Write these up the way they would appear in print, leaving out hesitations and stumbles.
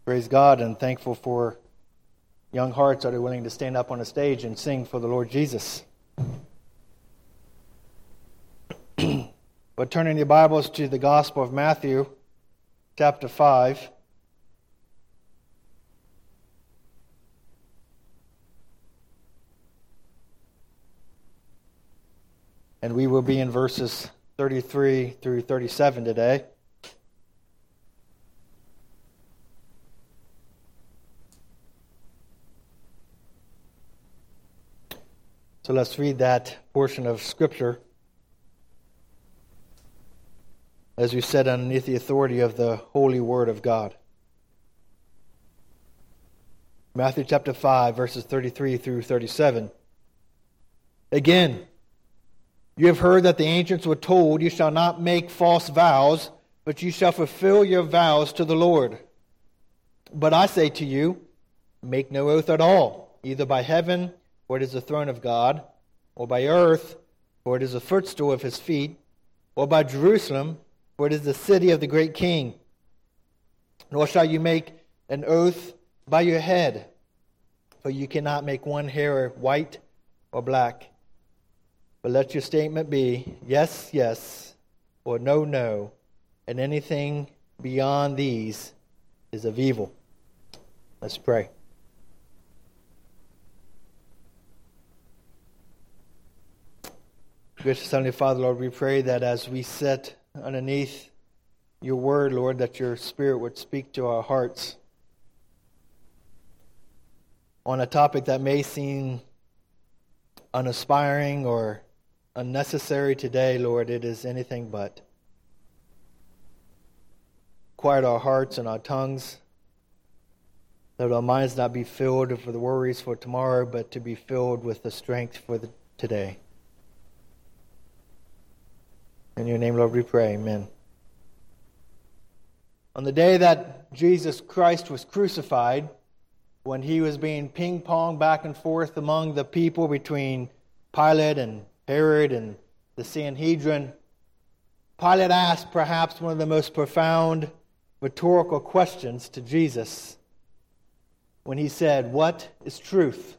Praise God, and thankful for young hearts that are willing to stand up on a stage and sing for the Lord Jesus. But turning your Bibles to the Gospel of Matthew, chapter 5. And we will be in verses 33 through 37 today. So let's read that portion of Scripture as we said underneath the authority of the holy Word of God. Matthew chapter 5, verses 33 through 37. Again, you have heard that the ancients were told, you shall not make false vows, but you shall fulfill your vows to the Lord. But I say to you, make no oath at all, either by heaven, for it is the throne of God, or by earth, for it is the footstool of his feet, or by Jerusalem, for it is the city of the great king. Nor shall you make an oath by your head, for you cannot make one hair white or black. But let your statement be, yes, yes, or no, no, and anything beyond these is of evil. Let's pray. Gracious Heavenly Father, Lord, we pray that as we sit underneath your word, Lord, that your Spirit would speak to our hearts on a topic that may seem unaspiring or unnecessary today, Lord. It is anything but. Quiet our hearts and our tongues, that our minds not be filled with the worries for tomorrow, but to be filled with the strength for today. In your name, Lord, we pray. Amen. On the day that Jesus Christ was crucified, when he was being ping-ponged back and forth among the people between Pilate and Herod and the Sanhedrin, Pilate asked perhaps one of the most profound rhetorical questions to Jesus when he said, "What is truth?"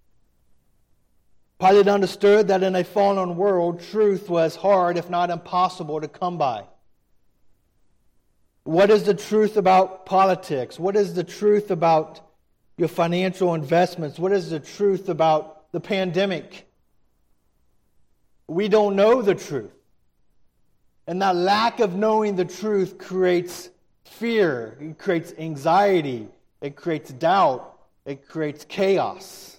Pilate understood that in a fallen world, truth was hard, if not impossible, to come by. What is the truth about politics? What is the truth about your financial investments? What is the truth about the pandemic? We don't know the truth. And that lack of knowing the truth creates fear. It creates anxiety. It creates doubt. It creates chaos.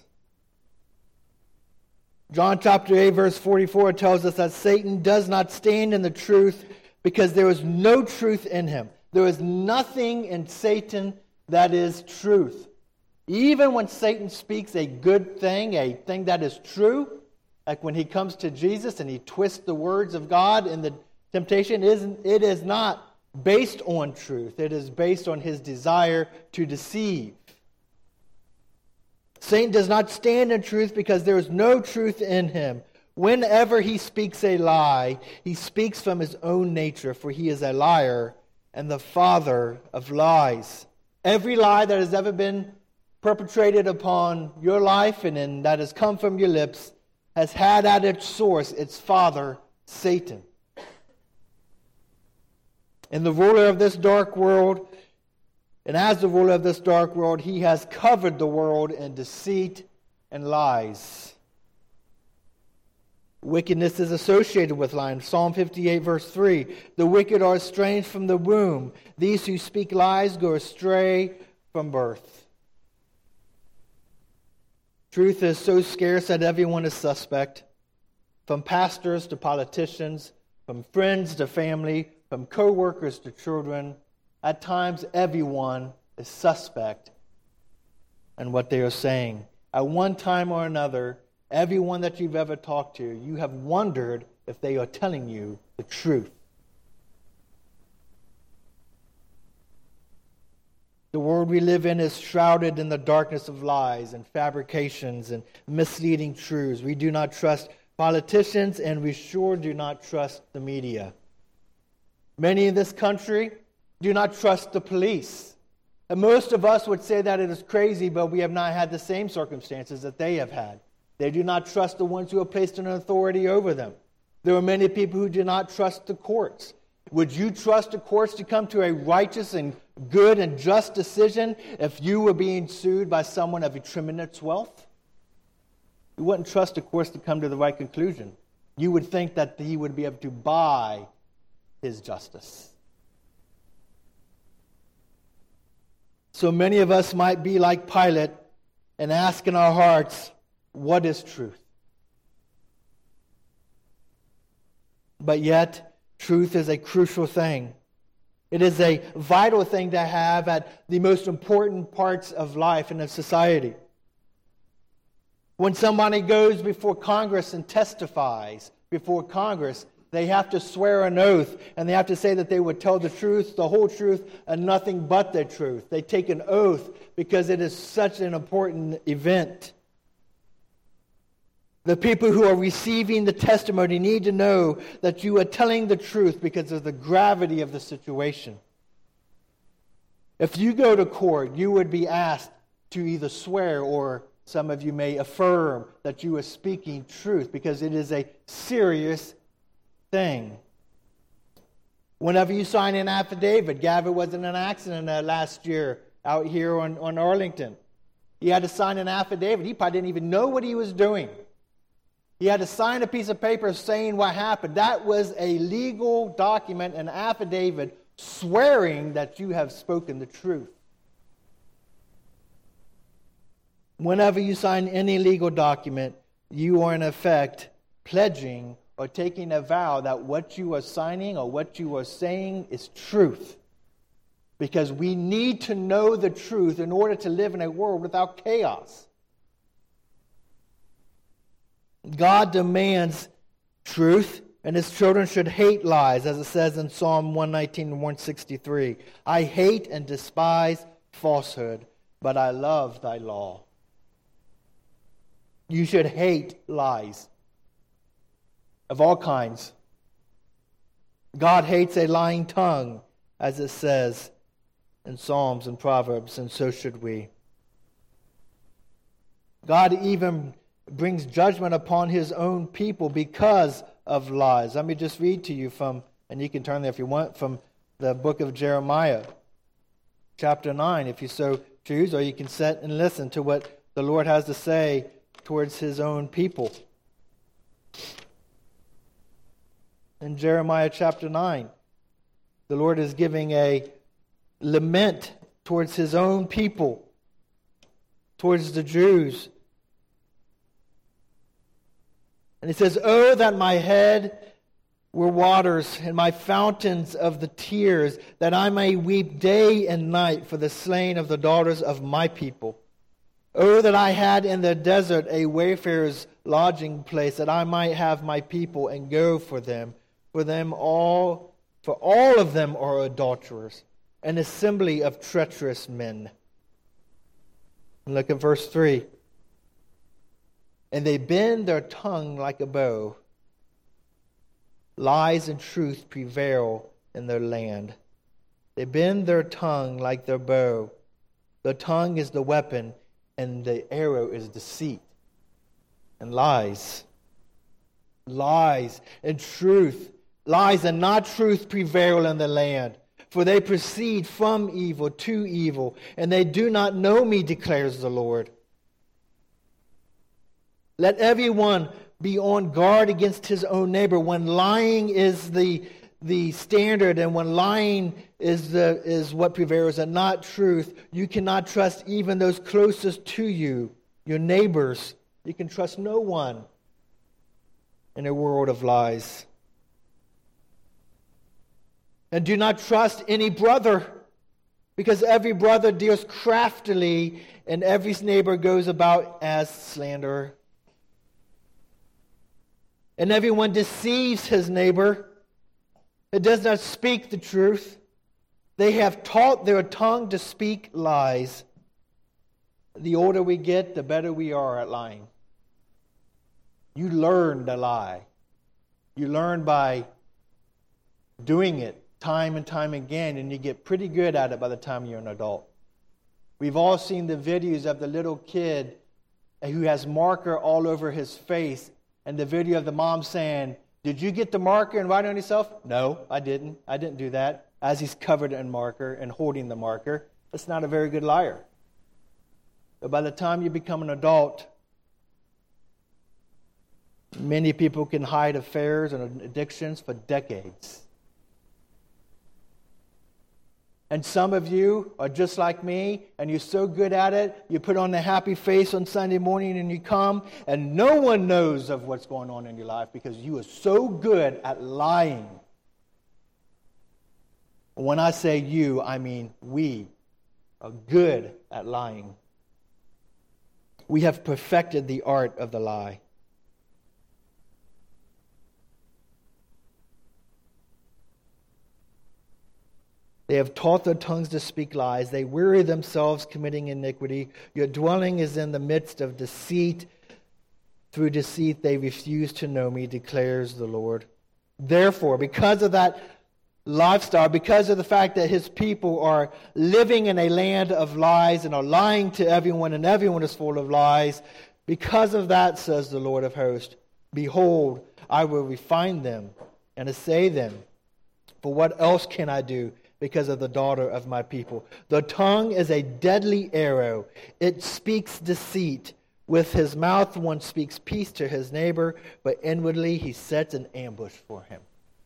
John chapter 8, verse 44 tells us that Satan does not stand in the truth because there is no truth in him. There is nothing in Satan that is truth. Even when Satan speaks a good thing, a thing that is true, like when he comes to Jesus and he twists the words of God in the temptation, it is not based on truth. It is based on his desire to deceive. Satan does not stand in truth because there is no truth in him. Whenever he speaks a lie, he speaks from his own nature, for he is a liar and the father of lies. Every lie that has ever been perpetrated upon your life and that has come from your lips has had at its source its father, Satan. And the ruler of this dark world, and as the ruler of this dark world, he has covered the world in deceit and lies. Wickedness is associated with lying. Psalm 58, verse 3. The wicked are estranged from the womb. These who speak lies go astray from birth. Truth is so scarce that everyone is suspect. From pastors to politicians, from friends to family, from co-workers to children. At times, everyone is suspect in what they are saying. At one time or another, everyone that you've ever talked to, you have wondered if they are telling you the truth. The world we live in is shrouded in the darkness of lies and fabrications and misleading truths. We do not trust politicians, and we sure do not trust the media. Many in this country do not trust the police. And most of us would say that it is crazy, but we have not had the same circumstances that they have had. They do not trust the ones who are placed in authority over them. There are many people who do not trust the courts. Would you trust the courts to come to a righteous and good and just decision if you were being sued by someone of a tremendous wealth? You wouldn't trust the courts to come to the right conclusion. You would think that he would be able to buy his justice. So many of us might be like Pilate and ask in our hearts, what is truth? But yet, truth is a crucial thing. It is a vital thing to have at the most important parts of life and of society. When somebody goes before Congress and testifies before Congress, they have to swear an oath, and they have to say that they would tell the truth, the whole truth, and nothing but the truth. They take an oath because it is such an important event. The people who are receiving the testimony need to know that you are telling the truth because of the gravity of the situation. If you go to court, you would be asked to either swear or some of you may affirm that you are speaking truth because it is a serious thing. Whenever you sign an affidavit, Gavin was in an accident last year out here on Arlington. He had to sign an affidavit. He probably didn't even know what he was doing. He had to sign a piece of paper saying what happened. That was a legal document, an affidavit, swearing that you have spoken the truth. Whenever you sign any legal document, you are in effect pledging or taking a vow that what you are signing or what you are saying is truth. Because we need to know the truth in order to live in a world without chaos. God demands truth, and his children should hate lies, as it says in Psalm 119 and 163. I hate and despise falsehood, but I love thy law. You should hate lies of all kinds. God hates a lying tongue, as it says in Psalms and Proverbs, and so should we. God even brings judgment upon his own people because of lies. Let me just read to you from, and you can turn there if you want, from the book of Jeremiah, chapter 9, if you so choose, or you can sit and listen to what the Lord has to say towards his own people. In Jeremiah chapter 9, the Lord is giving a lament towards his own people, towards the Jews. And he says, "Oh, that my head were waters and my fountains of the tears, that I may weep day and night for the slain of the daughters of my people. Oh, that I had in the desert a wayfarer's lodging place, that I might have my people and go for them. For all of them are adulterers, an assembly of treacherous men." And look at verse 3. "And they bend their tongue like a bow. Lies and truth prevail in their land. They bend their tongue like their bow. The tongue is the weapon, and the arrow is deceit and lies." Lies and truth. Lies and not truth prevail in the land. For they proceed from evil to evil, and they do not know me, declares the Lord. Let everyone be on guard against his own neighbor. When lying is the standard, and when lying is what prevails and not truth, you cannot trust even those closest to you, your neighbors. You can trust no one in a world of lies. And do not trust any brother, because every brother deals craftily, and every neighbor goes about as slanderer. And everyone deceives his neighbor. It does not speak the truth. They have taught their tongue to speak lies. The older we get, the better we are at lying. You learn to lie. You learn by doing it time and time again, and you get pretty good at it by the time you're an adult. We've all seen the videos of the little kid who has marker all over his face, and the video of the mom saying, "Did you get the marker and write on yourself?" "No, I didn't. I didn't do that." As he's covered in marker and holding the marker. That's not a very good liar. But by the time you become an adult, many people can hide affairs and addictions for decades. And some of you are just like me, and you're so good at it, you put on the happy face on Sunday morning and you come, and no one knows of what's going on in your life because you are so good at lying. When I say you, I mean we are good at lying. We have perfected the art of the lie. They have taught their tongues to speak lies. They weary themselves committing iniquity. Your dwelling is in the midst of deceit. Through deceit they refuse to know me, declares the Lord. Therefore, because of that lifestyle, because of the fact that his people are living in a land of lies and are lying to everyone, and everyone is full of lies, because of that, says the Lord of hosts, behold, I will refine them and assay them. For what else can I do? Because of the daughter of my people. The tongue is a deadly arrow. It speaks deceit. With his mouth one speaks peace to his neighbor, but inwardly he sets an ambush for him.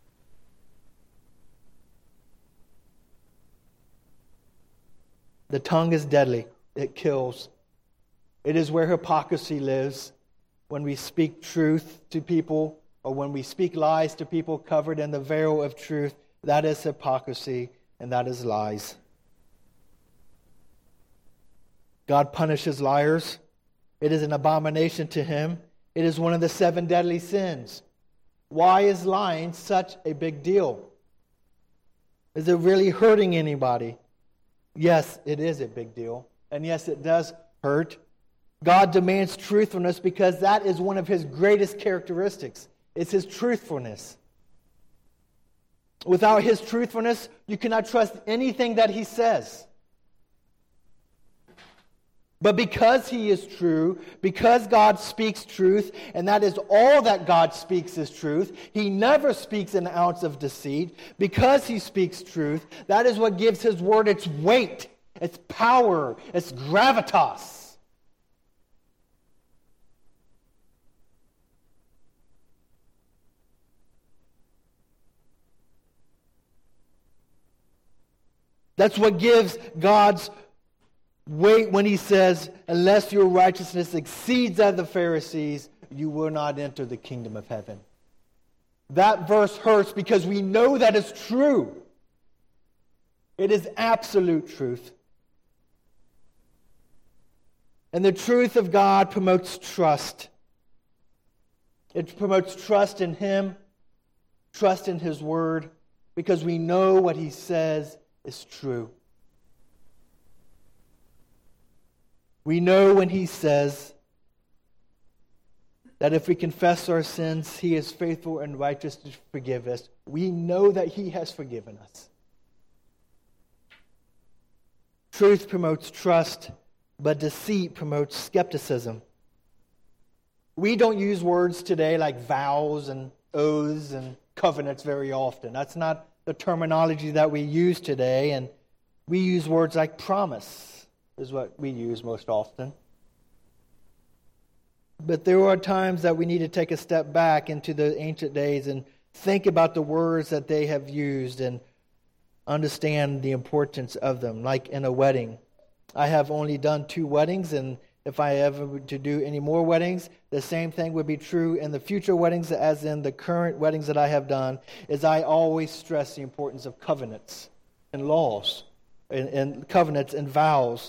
The tongue is deadly. It kills. It is where hypocrisy lives. When we speak truth to people, or when we speak lies to people covered in the veil of truth, that is hypocrisy. And that is lies. God punishes liars. It is an abomination to him. It is one of the 7 deadly sins. Why is lying such a big deal? Is it really hurting anybody? Yes, it is a big deal. And yes, it does hurt. God demands truthfulness because that is one of his greatest characteristics. It's his truthfulness. Without his truthfulness, you cannot trust anything that he says. But because he is true, because God speaks truth, and that is all that God speaks is truth, he never speaks an ounce of deceit. Because he speaks truth, that is what gives his word its weight, its power, its gravitas. That's what gives God's weight when he says, unless your righteousness exceeds that of the Pharisees, you will not enter the kingdom of heaven. That verse hurts because we know that is true. It is absolute truth. And the truth of God promotes trust. It promotes trust in him, trust in his word, because we know what he says is true. We know when he says that if we confess our sins, he is faithful and righteous to forgive us. We know that he has forgiven us. Truth promotes trust, but deceit promotes skepticism. We don't use words today like vows and oaths and covenants very often. That's not the terminology that we use today, and we use words like promise is what we use most often. But there are times that we need to take a step back into the ancient days and think about the words that they have used and understand the importance of them, like in a wedding. I have only done 2 weddings, and if I ever were to do any more weddings, the same thing would be true in the future weddings as in the current weddings that I have done, is I always stress the importance of covenants and laws, and covenants and vows.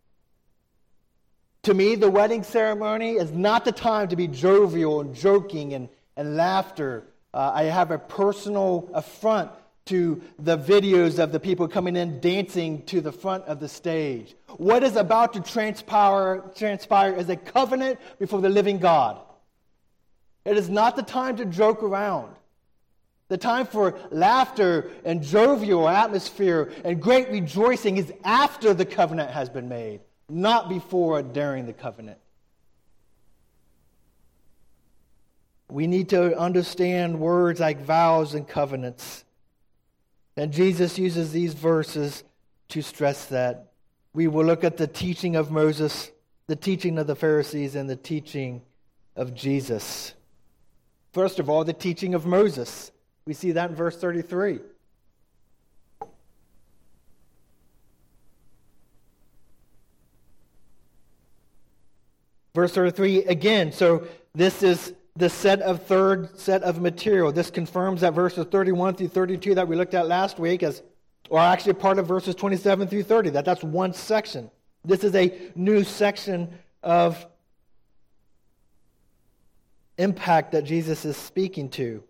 To me, the wedding ceremony is not the time to be jovial and joking and laughter. I have a personal affront to the videos of the people coming in dancing to the front of the stage. What is about to transpire is a covenant before the living God. It is not the time to joke around. The time for laughter and jovial atmosphere and great rejoicing is after the covenant has been made, not before or during the covenant. We need to understand words like vows and covenants. And Jesus uses these verses to stress that. We will look at the teaching of Moses, the teaching of the Pharisees, and the teaching of Jesus. First of all, the teaching of Moses. We see that in verse 33. Verse 33, again, so this is the third set of material. This confirms that verses 31 through 32 that we looked at last week are actually part of verses 27 through 30. That's one section. This is a new section of impact that Jesus is speaking to.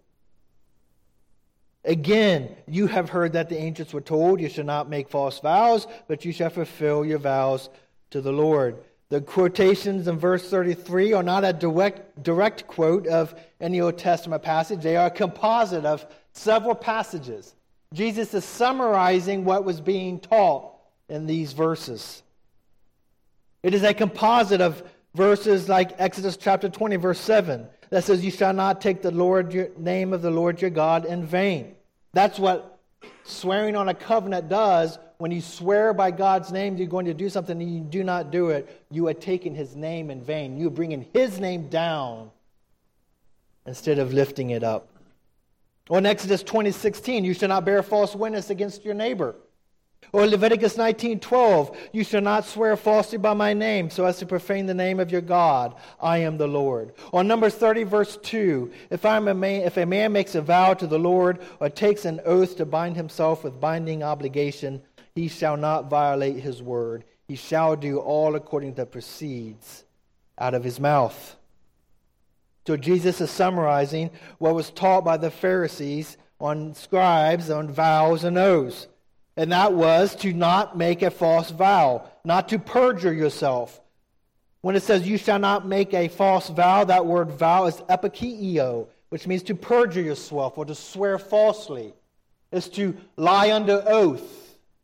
Again, you have heard that the ancients were told, you shall not make false vows, but you shall fulfill your vows to the Lord. The quotations in verse 33 are not a direct quote of any Old Testament passage. They are a composite of several passages. Jesus is summarizing what was being taught in these verses. It is a composite of verses like Exodus chapter 20, verse 7, that says, you shall not take the name of the Lord your God in vain. That's what swearing on a covenant does. When you swear by God's name you're going to do something and you do not do it, you are taking his name in vain. You are bringing his name down instead of lifting it up. Or in Exodus 20:16, you shall not bear false witness against your neighbor. Or Leviticus 19:12, you shall not swear falsely by my name so as to profane the name of your God. I am the Lord. Or Numbers 30, verse 2, if a man makes a vow to the Lord or takes an oath to bind himself with binding obligation, he shall not violate his word. He shall do all according to that proceeds out of his mouth. So Jesus is summarizing what was taught by the Pharisees on scribes, on vows and oaths. And that was to not make a false vow, not to perjure yourself. When it says you shall not make a false vow, that word vow is epikeio, which means to perjure yourself or to swear falsely. It's to lie under oath,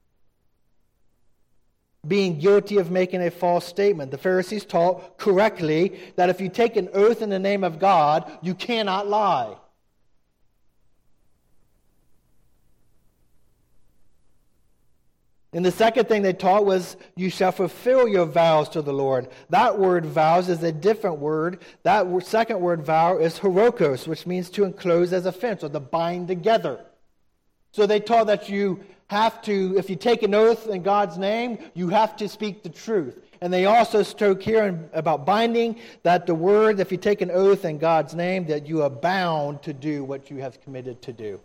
being guilty of making a false statement. The Pharisees taught correctly that if you take an oath in the name of God, you cannot lie. And the second thing they taught was, you shall fulfill your vows to the Lord. That word vows is a different word. That second word vow is horokos, which means to enclose as a fence or to bind together. So they taught that you have to, if you take an oath in God's name, you have to speak the truth. And they also spoke here about binding, that the word, if you take an oath in God's name, that you are bound to do what you have committed to do.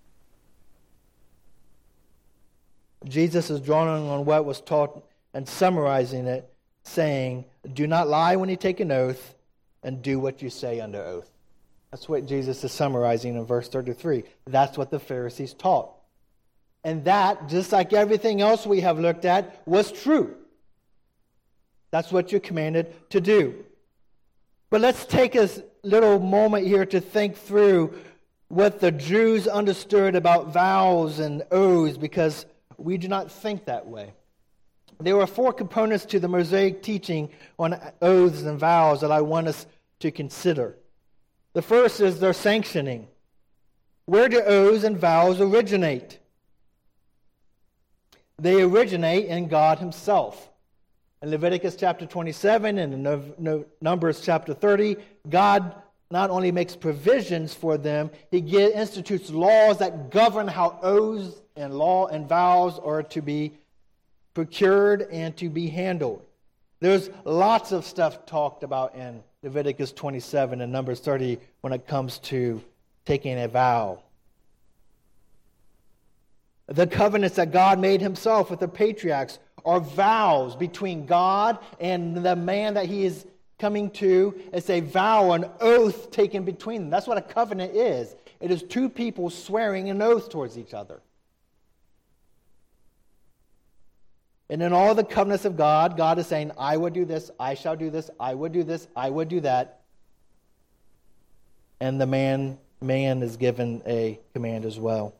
Jesus is drawing on what was taught and summarizing it, saying, do not lie when you take an oath, and do what you say under oath. That's what Jesus is summarizing in verse 33. That's what the Pharisees taught. And that, just like everything else we have looked at, was true. That's what you're commanded to do. But let's take a little moment here to think through what the Jews understood about vows and oaths, because we do not think that way. There were 4 components to the Mosaic teaching on oaths and vows that I want us to consider. The first is their sanctioning. Where do oaths and vows originate? They originate in God himself. In Leviticus chapter 27 and in Numbers chapter 30, God not only makes provisions for them, he institutes laws that govern how oaths and law and vows are to be procured and to be handled. There's lots of stuff talked about in Leviticus 27 and Numbers 30 when it comes to taking a vow. The covenants that God made himself with the patriarchs are vows between God and the man that he is coming to. It's a vow, an oath taken between them. That's what a covenant is. It is 2 people swearing an oath towards each other. And in all the covenants of God, God is saying, I will do this, I shall do this, I would do this, I would do that. And the man man is given a command as well.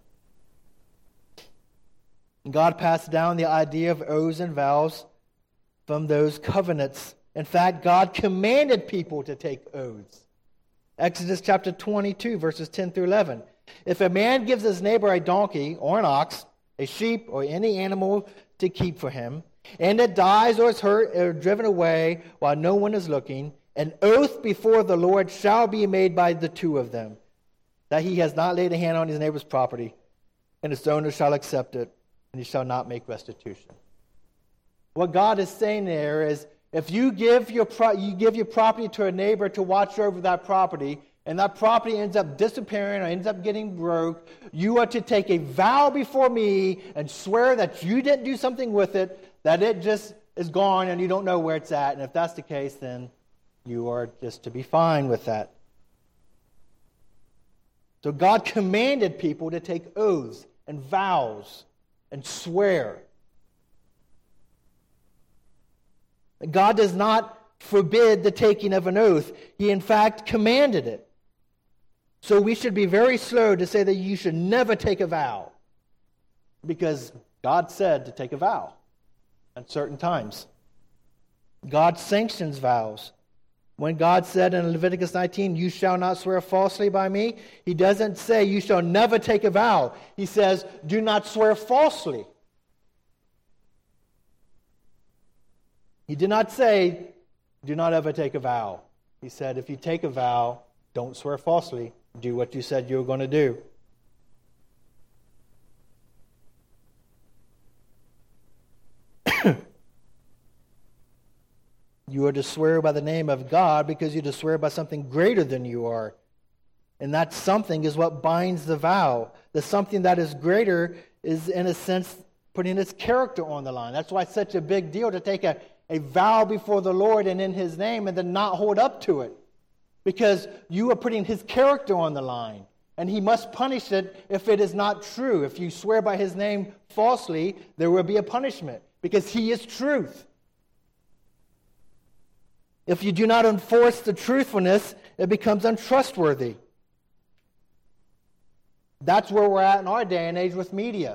God passed down the idea of oaths and vows from those covenants. In fact, God commanded people to take oaths. Exodus chapter 22, verses 10 through 11. If a man gives his neighbor a donkey or an ox, a sheep or any animal to keep for him, and it dies or is hurt or driven away while no one is looking, an oath before the Lord shall be made by the two of them, that he has not laid a hand on his neighbor's property, and its owner shall accept it, and he shall not make restitution. What God is saying there is, if you give your property to a neighbor to watch over that property, and that property ends up disappearing or ends up getting broke, you are to take a vow before me and swear that you didn't do something with it, that it just is gone and you don't know where it's at. And if that's the case, then you are just to be fine with that. So God commanded people to take oaths and vows and swear. God does not forbid the taking of an oath. He, in fact, commanded it. So we should be very slow to say that you should never take a vow, because God said to take a vow at certain times. God sanctions vows. When God said in Leviticus 19, you shall not swear falsely by me, he doesn't say you shall never take a vow. He says, do not swear falsely. He did not say, do not ever take a vow. He said, if you take a vow, don't swear falsely. Do what you said you were going to do. You are to swear by the name of God because you're to swear by something greater than you are. And that something is what binds the vow. The something that is greater is, in a sense, putting its character on the line. That's why it's such a big deal to take a vow before the Lord and in His name and then not hold up to it. Because you are putting His character on the line. And He must punish it if it is not true. If you swear by His name falsely, there will be a punishment. Because He is truth. If you do not enforce the truthfulness, it becomes untrustworthy. That's where we're at in our day and age with media.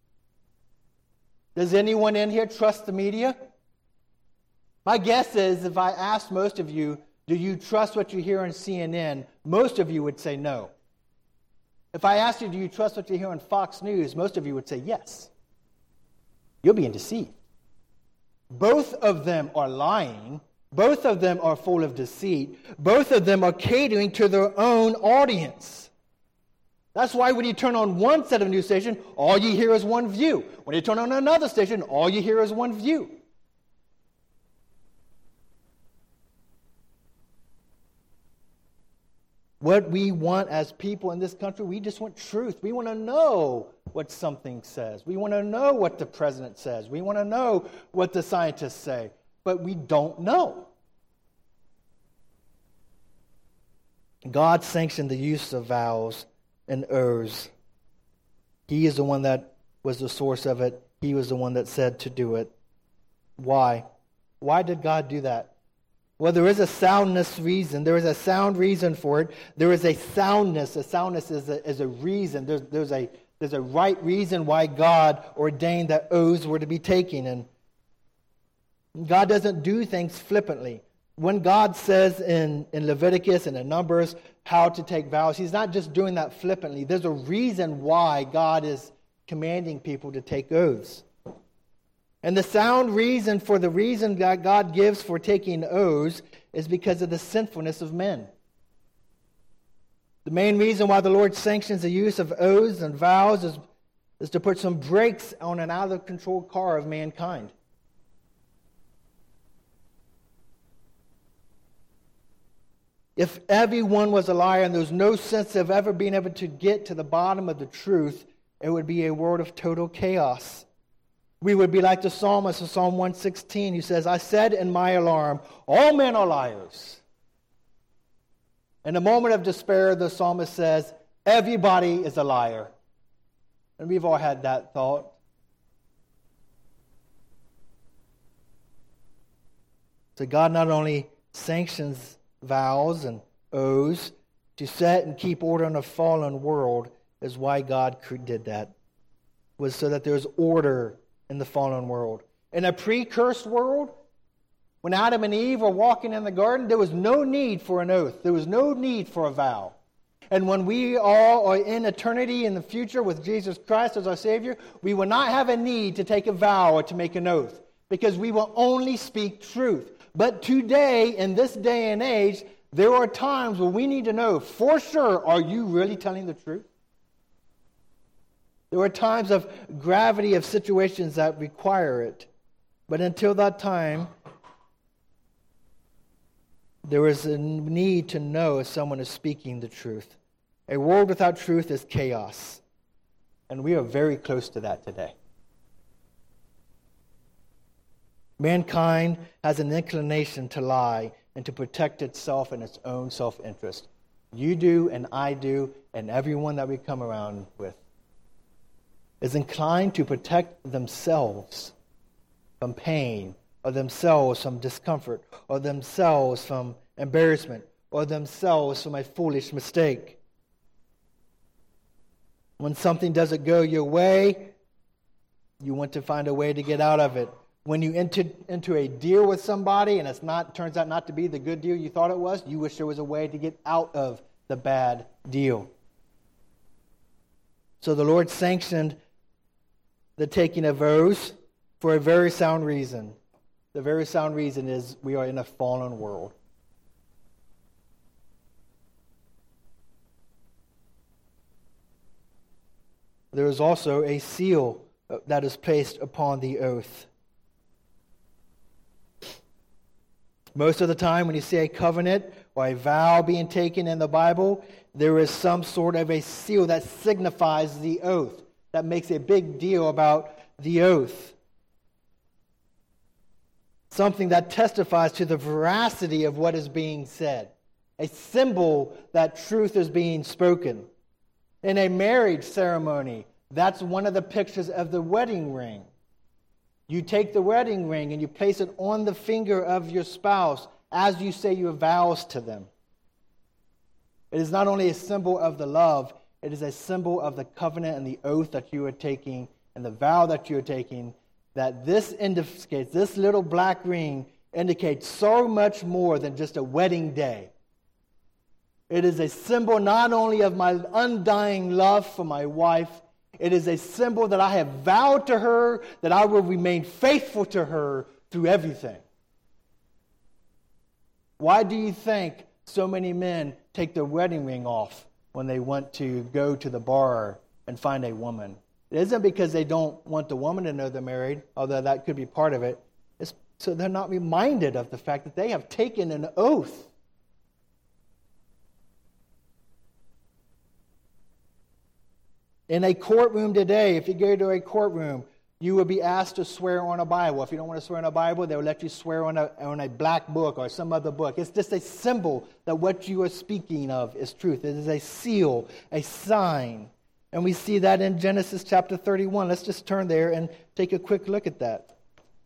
Does anyone in here trust the media? My guess is if I asked most of you, do you trust what you hear on CNN? Most of you would say no. If I asked you, do you trust what you hear on Fox News? Most of you would say yes. You're being deceived. Both of them are lying. Both of them are full of deceit. Both of them are catering to their own audience. That's why when you turn on one set of news station, all you hear is one view. When you turn on another station, all you hear is one view. What we want as people in this country, we just want truth. We want to know what something says. We want to know what the president says. We want to know what the scientists say. But we don't know. God sanctioned the use of vows and oaths. He is the one that was the source of it. He was the one that said to do it. Why? Why did God do that? Well, there is a soundness reason. There is a sound reason for it. There is a soundness. A soundness is a reason. There's a right reason why God ordained that oaths were to be taken. And God doesn't do things flippantly. When God says in Leviticus and in Numbers how to take vows, He's not just doing that flippantly. There's a reason why God is commanding people to take oaths. And the sound reason for the reason that God gives for taking oaths is because of the sinfulness of men. The main reason why the Lord sanctions the use of oaths and vows is to put some brakes on an out-of-control car of mankind. If everyone was a liar and there was no sense of ever being able to get to the bottom of the truth, it would be a world of total chaos. We would be like the psalmist in Psalm 116 who says, I said in my alarm, all men are liars. In a moment of despair, the psalmist says, everybody is a liar. And we've all had that thought. So God not only sanctions vows and oaths, to set and keep order in a fallen world is why God did that. Was so that there's order in the fallen world. In a pre-cursed world, when Adam and Eve were walking in the garden, there was no need for an oath. There was no need for a vow. And when we all are in eternity in the future with Jesus Christ as our Savior, we will not have a need to take a vow or to make an oath, because we will only speak truth. But today, in this day and age, there are times where we need to know for sure, are you really telling the truth? There are times of gravity of situations that require it. But until that time, there is a need to know if someone is speaking the truth. A world without truth is chaos. And we are very close to that today. Mankind has an inclination to lie and to protect itself and its own self-interest. You do, and I do, and everyone that we come around with is inclined to protect themselves from pain, or themselves from discomfort, or themselves from embarrassment, or themselves from a foolish mistake. When something doesn't go your way, you want to find a way to get out of it. When you enter into a deal with somebody and turns out not to be the good deal you thought it was, you wish there was a way to get out of the bad deal. So the Lord sanctioned the taking of oaths for a very sound reason. The very sound reason is we are in a fallen world. There is also a seal that is placed upon the oath. Most of the time when you see a covenant or a vow being taken in the Bible, there is some sort of a seal that signifies the oath, that makes a big deal about the oath. Something that testifies to the veracity of what is being said. A symbol that truth is being spoken. In a marriage ceremony, that's one of the pictures of the wedding ring. You take the wedding ring and you place it on the finger of your spouse as you say your vows to them. It is not only a symbol of the love, it is a symbol of the covenant and the oath that you are taking and the vow that you are taking, that this indicates, this little black ring indicates so much more than just a wedding day. It is a symbol not only of my undying love for my wife, it is a symbol that I have vowed to her that I will remain faithful to her through everything. Why do you think so many men take their wedding ring off when they want to go to the bar and find a woman? It isn't because they don't want the woman to know they're married, although that could be part of it. It's so they're not reminded of the fact that they have taken an oath. In a courtroom today, if you go to a courtroom, you will be asked to swear on a Bible. If you don't want to swear on a Bible, they will let you swear on a black book or some other book. It's just a symbol that what you are speaking of is truth. It is a seal, a sign. And we see that in Genesis chapter 31. Let's just turn there and take a quick look at that.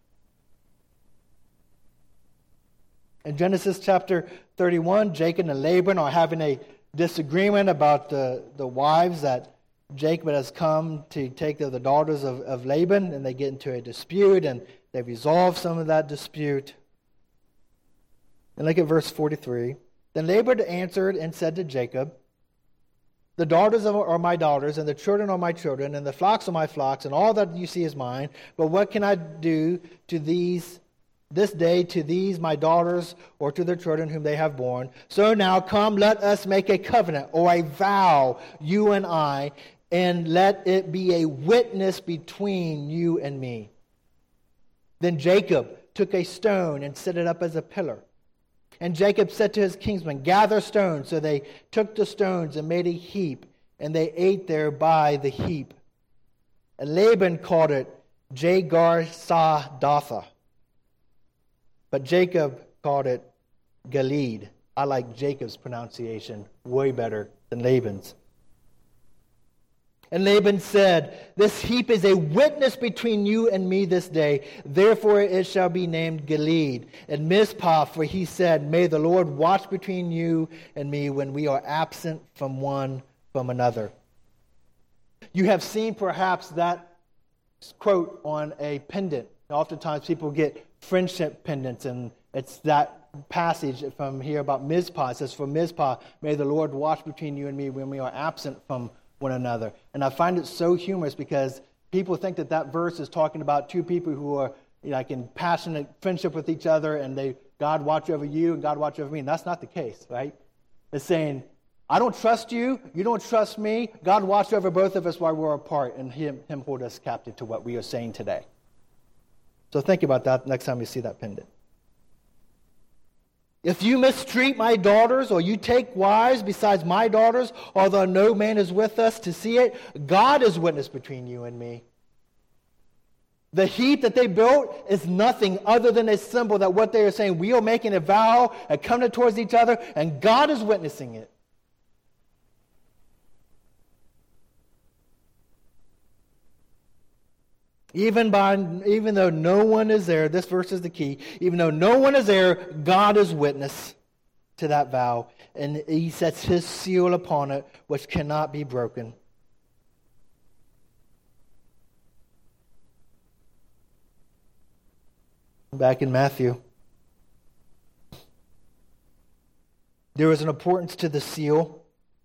In Genesis chapter 31, Jacob and Laban are having a disagreement about the wives that Jacob has come to take the daughters of Laban, and they get into a dispute, and they resolve some of that dispute. And look at verse 43. Then Laban answered and said to Jacob, the daughters are my daughters, and the children are my children, and the flocks are my flocks, and all that you see is mine. But what can I do to this day to these my daughters, or to their children whom they have borne? So now come, let us make a covenant, or a vow, you and I, and let it be a witness between you and me. Then Jacob took a stone and set it up as a pillar. And Jacob said to his kinsmen, gather stones. So they took the stones and made a heap, and they ate there by the heap. And Laban called it Jegar-Sahadutha. But Jacob called it Gilead. I like Jacob's pronunciation way better than Laban's. And Laban said, This heap is a witness between you and me this day. Therefore it shall be named Gilead. And Mizpah, for he said, May the Lord watch between you and me when we are absent from one from another. You have seen perhaps that quote on a pendant. Oftentimes people get friendship pendants, and it's that passage from here about Mizpah. It says, For Mizpah, may the Lord watch between you and me when we are absent from one another. And I find it so humorous because people think that that verse is talking about two people who are like in passionate friendship with each other, and God watch over you and God watch over me. And that's not the case, right? It's saying, I don't trust you, you don't trust me. God watch over both of us while we're apart, and him hold us captive to what we are saying today. So think about that next time you see that pendant. If you mistreat my daughters, or you take wives besides my daughters, although no man is with us to see it, God is witness between you and me. The heap that they built is nothing other than a symbol that what they are saying, we are making a vow and coming towards each other, and God is witnessing it. Even though no one is there, this verse is the key, even though no one is there, God is witness to that vow, and he sets his seal upon it, which cannot be broken. Back in Matthew, there is an importance to the seal.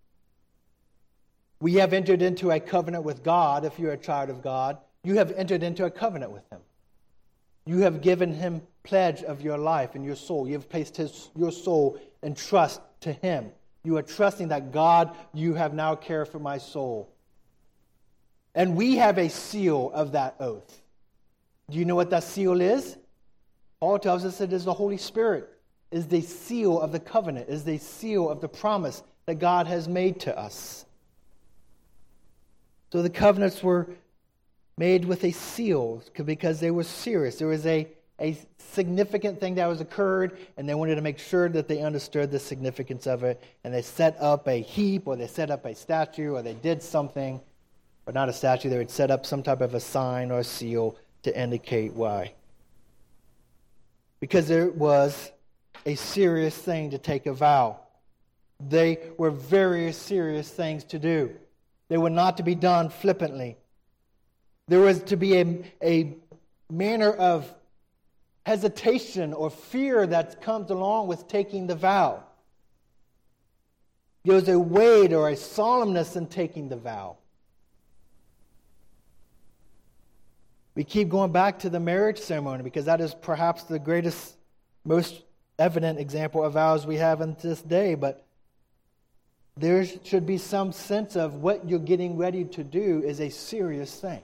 We have entered into a covenant with God. If you're a child of God, you have entered into a covenant with him. You have given him pledge of your life and your soul. You have placed your soul in trust to him. You are trusting that God, you have now cared for my soul. And we have a seal of that oath. Do you know what that seal is? Paul tells us it is the Holy Spirit, is the seal of the covenant, is the seal of the promise that God has made to us. So the covenants were made with a seal because they were serious. There was a significant thing that was occurred, and they wanted to make sure that they understood the significance of it, and they set up a heap, or they set up a statue, or they did something, or not a statue, they would set up some type of a sign or a seal to indicate why. Because there was a serious thing to take a vow. They were very serious things to do. They were not to be done flippantly. There was to be a manner of hesitation or fear that comes along with taking the vow. There was a weight or a solemnness in taking the vow. We keep going back to the marriage ceremony because that is perhaps the greatest, most evident example of vows we have in this day. But there should be some sense of what you're getting ready to do is a serious thing.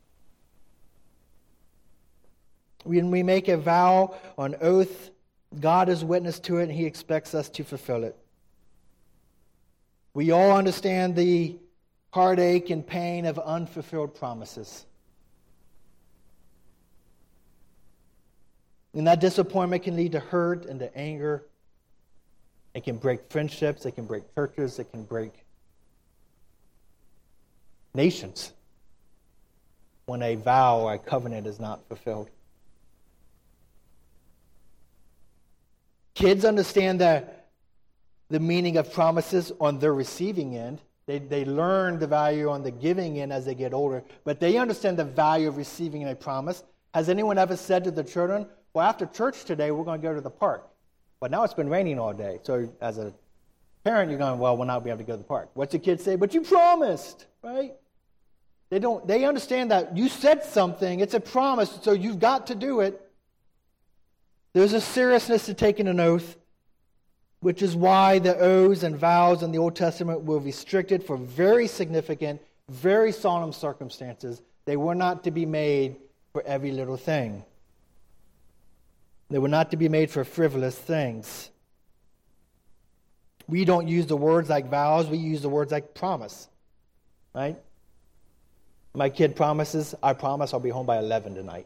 When we make a vow on oath, God is witness to it, and he expects us to fulfill it. We all understand the heartache and pain of unfulfilled promises. And that disappointment can lead to hurt and to anger. It can break friendships, it can break churches, it can break nations when a vow or a covenant is not fulfilled. Kids understand the meaning of promises on their receiving end. They learn the value on the giving end as they get older, but they understand the value of receiving a promise. Has anyone ever said to the children, well, after church today, we're going to go to the park? But now it's been raining all day. So as a parent, you're going, well, we'll not be able to go to the park. What's the kid say? But you promised, right? They understand that you said something. It's a promise, so you've got to do it. There's a seriousness to taking an oath, which is why the oaths and vows in the Old Testament were restricted for very significant, very solemn circumstances. They were not to be made for every little thing. They were not to be made for frivolous things. We don't use the words like vows, we use the words like promise. Right? My kid promises, I promise I'll be home by 11 tonight.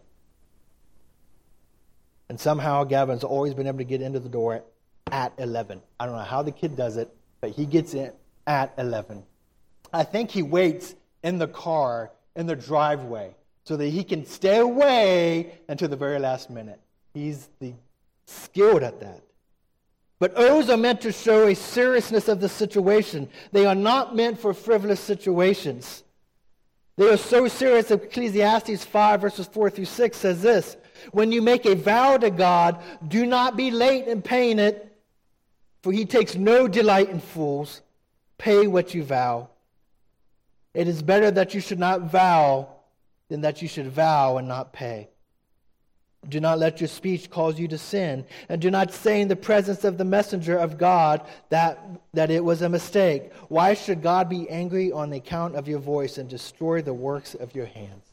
And somehow Gavin's always been able to get into the door at 11. I don't know how the kid does it, but he gets in at 11. I think he waits in the car, in the driveway, so that he can stay away until the very last minute. He's skilled at that. But oaths are meant to show a seriousness of the situation. They are not meant for frivolous situations. They are so serious that Ecclesiastes 5 verses 4 through 6 says this: when you make a vow to God, do not be late in paying it, for he takes no delight in fools. Pay what you vow. It is better that you should not vow than that you should vow and not pay. Do not let your speech cause you to sin, and do not say in the presence of the messenger of God that it was a mistake. Why should God be angry on the account of your voice and destroy the works of your hands?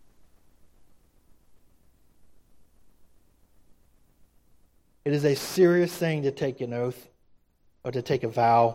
It is a serious thing to take an oath or to take a vow.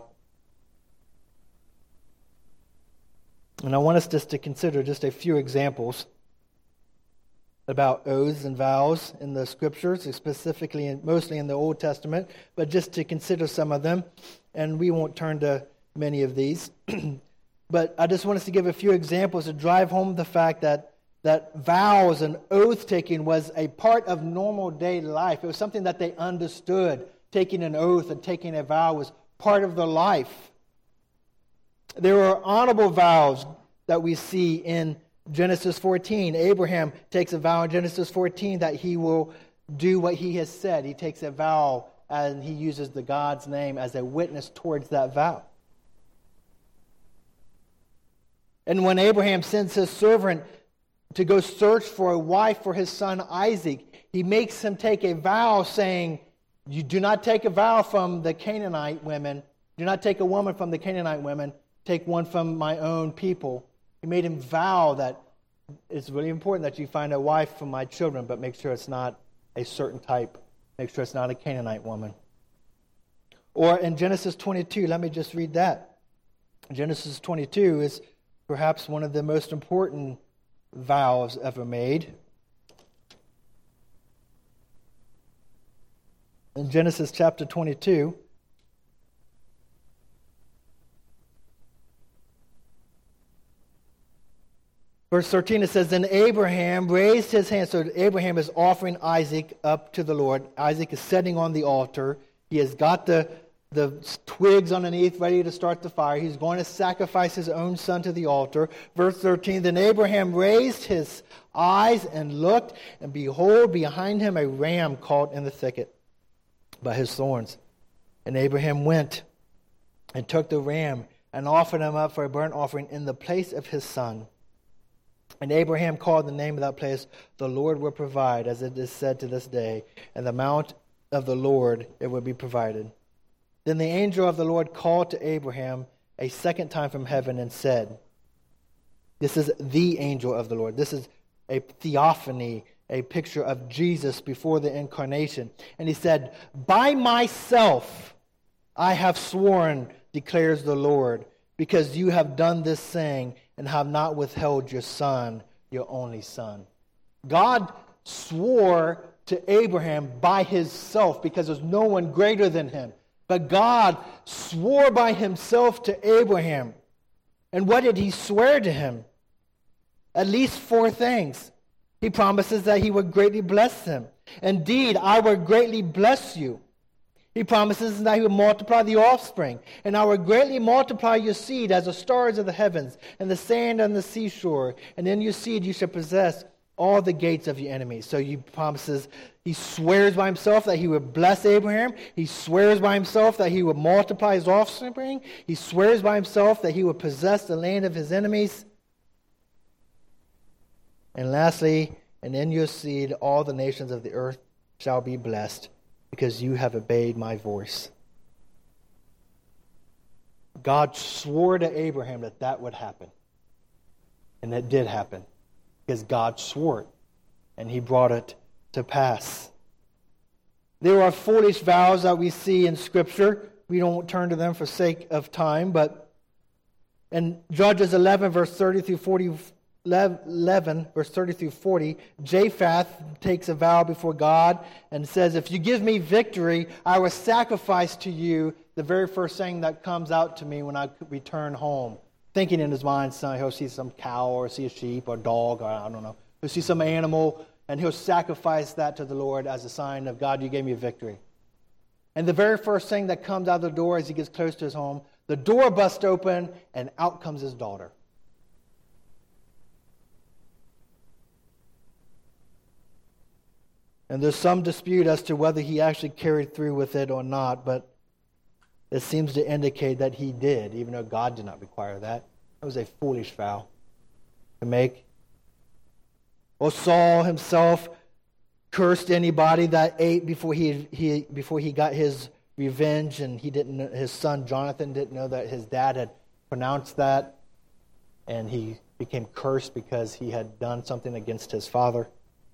And I want us just to consider just a few examples about oaths and vows in the Scriptures, specifically and mostly in the Old Testament, but just to consider some of them. And we won't turn to many of these. But I just want us to give a few examples to drive home the fact that vows and oath-taking was a part of normal day life. It was something that they understood. Taking an oath and taking a vow was part of their life. There are honorable vows that we see in Genesis 14. Abraham takes a vow in Genesis 14 that he will do what he has said. He takes a vow and he uses the God's name as a witness towards that vow. And when Abraham sends his servant to go search for a wife for his son Isaac, he makes him take a vow saying, you do not take a vow from the Canaanite women. Do not take a woman from the Canaanite women. Take one from my own people. He made him vow that it's really important that you find a wife for my children, but make sure it's not a certain type. Make sure it's not a Canaanite woman. Or in Genesis 22, let me just read that. Genesis 22 is perhaps one of the most important vows ever made. In Genesis chapter 22, verse 13, it says, then Abraham raised his hand. So Abraham is offering Isaac up to the Lord. Isaac is sitting on the altar. He has got the twigs underneath ready to start the fire. He's going to sacrifice his own son to the altar. Verse 13, then Abraham raised his eyes and looked, and behold, behind him a ram caught in the thicket by his thorns. And Abraham went and took the ram and offered him up for a burnt offering in the place of his son. And Abraham called the name of that place, the Lord will provide, as it is said to this day, and the mount of the Lord it will be provided. Then the angel of the Lord called to Abraham a second time from heaven and said, this is the angel of the Lord. This is a theophany, a picture of Jesus before the incarnation. And he said, by myself I have sworn, declares the Lord, because you have done this thing and have not withheld your son, your only son. God swore to Abraham by himself because there's no one greater than him. But God swore by himself to Abraham. And what did he swear to him? At least 4 things. He promises that he would greatly bless him. Indeed, I will greatly bless you. He promises that he will multiply the offspring. And I will greatly multiply your seed as the stars of the heavens and the sand on the seashore. And in your seed you shall possess all the gates of your enemies. So he promises, he swears by himself that he would bless Abraham. He swears by himself that he would multiply his offspring. He swears by himself that he would possess the land of his enemies. And lastly, and in your seed all the nations of the earth shall be blessed, because you have obeyed my voice. God swore to Abraham that that would happen. And that did happen. Because God swore it, and he brought it to pass. There are foolish vows that we see in Scripture. We don't turn to them for sake of time, but in Judges 11, verse 30 through 40, 11, verse 30 through 40, Japheth takes a vow before God and says, if you give me victory, I will sacrifice to you the very first thing that comes out to me when I return home. thinking in his mind, he'll see some cow or see a sheep or a dog, or I don't know. He'll see some animal, and he'll sacrifice that to the Lord as a sign of, God, you gave me a victory. And the very first thing that comes out of the door as he gets close to his home, the door busts open, and out comes his daughter. And there's some dispute as to whether he actually carried through with it or not, but it seems to indicate that he did, even though God did not require that. It was a foolish vow to make. Well, Saul himself cursed anybody that ate before he got his revenge, and his son Jonathan didn't know that his dad had pronounced that, and he became cursed because he had done something against his father.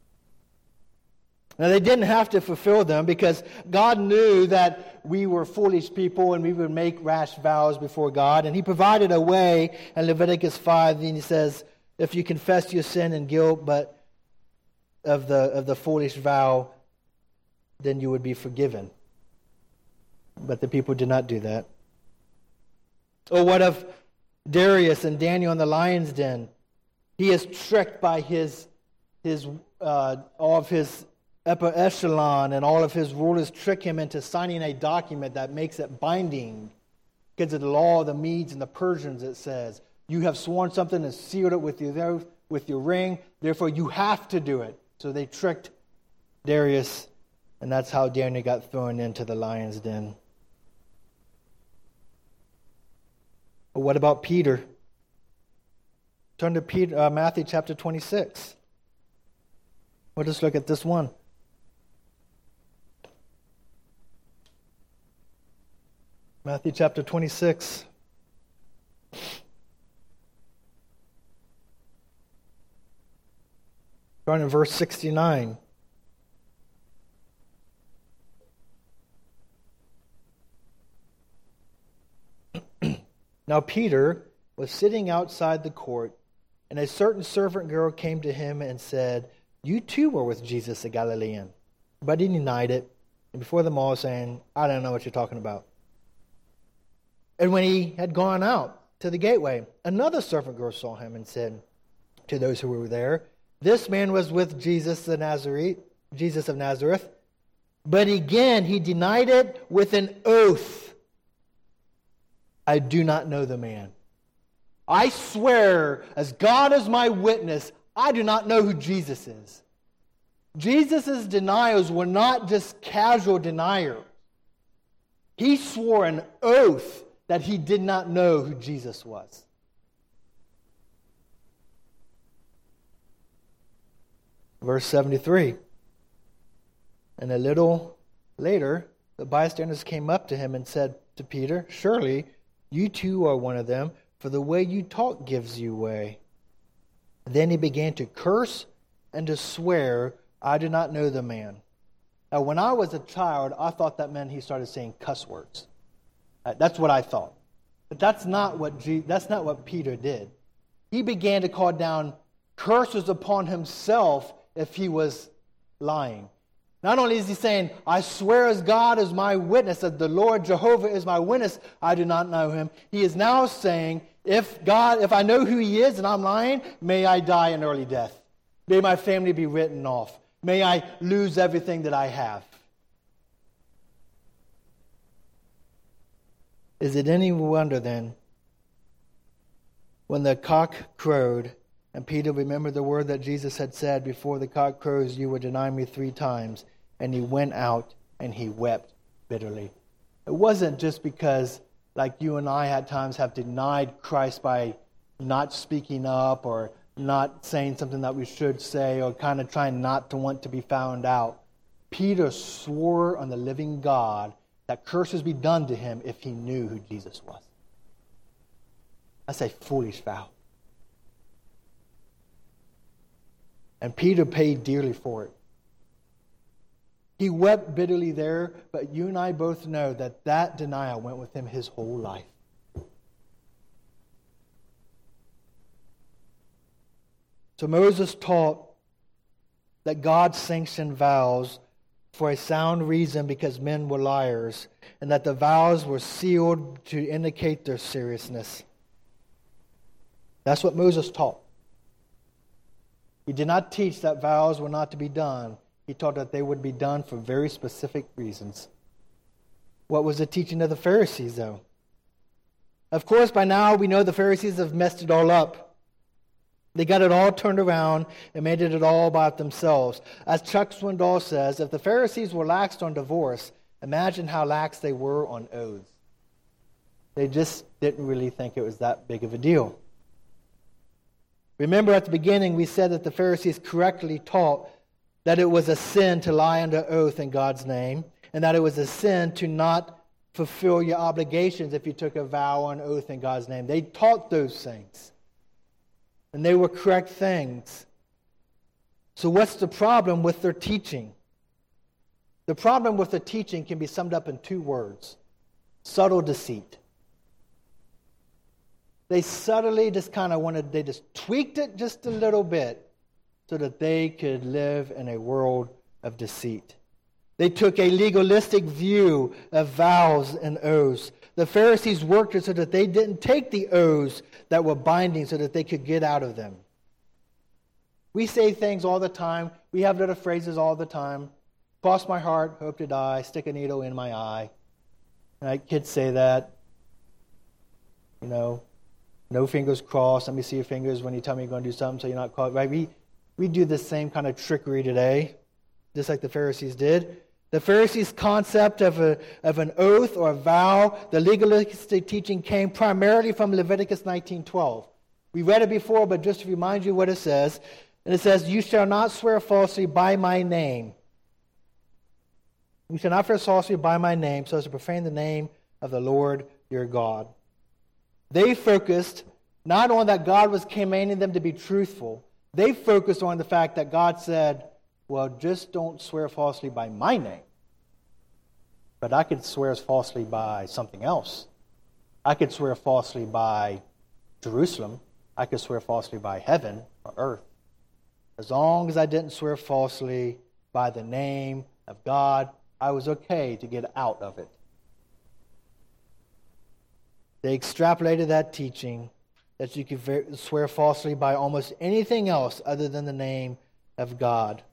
Now, they didn't have to fulfill them because God knew that we were foolish people and we would make rash vows before God. And he provided a way in Leviticus 5. And he says, if you confess your sin and guilt but of the foolish vow, then you would be forgiven. But the people did not do that. Or what of Darius and Daniel in the lion's den? He is tricked by all of his upper echelon, and all of his rulers trick him into signing a document that makes it binding. Because of the law of the Medes and the Persians, it says, you have sworn something and sealed it with your ring, therefore you have to do it. So they tricked Darius, and that's how Daniel got thrown into the lion's den. But what about Peter? Turn to Matthew chapter 26. We'll just look at this one. Matthew chapter 26. Starting in verse 69. Now Peter was sitting outside the court, and a certain servant girl came to him and said, you too were with Jesus the Galilean. But he denied it, and before them all saying, I don't know what you're talking about. And when he had gone out to the gateway, another servant girl saw him and said to those who were there, this man was with Jesus of Nazareth. But again, he denied it with an oath. I do not know the man. I swear, as God is my witness, I do not know who Jesus is. Jesus' denials were not just casual denials. He swore an oath that he did not know who Jesus was. Verse 73. And a little later, the bystanders came up to him and said to Peter, surely you too are one of them, for the way you talk gives you away. Then he began to curse and to swear, I do not know the man. Now, when I was a child, I thought that meant he started saying cuss words. That's what I thought. But that's not what Peter did. He began to call down curses upon himself if he was lying. Not only is he saying, I swear as God is my witness, that the Lord Jehovah is my witness, I do not know him. He is now saying, if I know who he is and I'm lying, may I die an early death. May my family be written off. May I lose everything that I have. Is it any wonder then, when the cock crowed, and Peter remembered the word that Jesus had said, before the cock crows, you will deny me 3 times. And he went out and he wept bitterly. It wasn't just because, like you and I at times have denied Christ by not speaking up or not saying something that we should say or kind of trying not to want to be found out. Peter swore on the living God that curses be done to him if he knew who Jesus was. That's a foolish vow. And Peter paid dearly for it. He wept bitterly there, but you and I both know that denial went with him his whole life. So Moses taught that God sanctioned vows for a sound reason because men were liars, and that the vows were sealed to indicate their seriousness. That's what Moses taught. He did not teach that vows were not to be done. He taught that they would be done for very specific reasons. What was the teaching of the Pharisees, though? Of course, by now we know the Pharisees have messed it all up. They got it all turned around and made it all about themselves. As Chuck Swindoll says, if the Pharisees were lax on divorce, imagine how lax they were on oaths. They just didn't really think it was that big of a deal. Remember at the beginning we said that the Pharisees correctly taught that it was a sin to lie under oath in God's name, and that it was a sin to not fulfill your obligations if you took a vow or an oath in God's name. They taught those things. And they were correct things. So what's the problem with their teaching? The problem with the teaching can be summed up in 2 words. Subtle deceit. They subtly just they just tweaked it just a little bit so that they could live in a world of deceit. They took a legalistic view of vows and oaths. The Pharisees worked it so that they didn't take the oaths that were binding so that they could get out of them. We say things all the time. We have little phrases all the time. Cross my heart, hope to die, stick a needle in my eye. And kids say that. No fingers crossed. Let me see your fingers when you tell me you're going to do something so you're not caught. Right? We do the same kind of trickery today, just like the Pharisees did. The Pharisees' concept of an oath or a vow, the legalistic teaching came primarily from Leviticus 19:12. We read it before, but just to remind you what it says. And it says, "You shall not swear falsely by my name. You shall not swear falsely by my name, so as to profane the name of the Lord your God." They focused not on that God was commanding them to be truthful. They focused on the fact that God said, well, just don't swear falsely by my name. But I could swear falsely by something else. I could swear falsely by Jerusalem. I could swear falsely by heaven or earth. As long as I didn't swear falsely by the name of God, I was okay to get out of it. They extrapolated that teaching that you could swear falsely by almost anything else other than the name of God.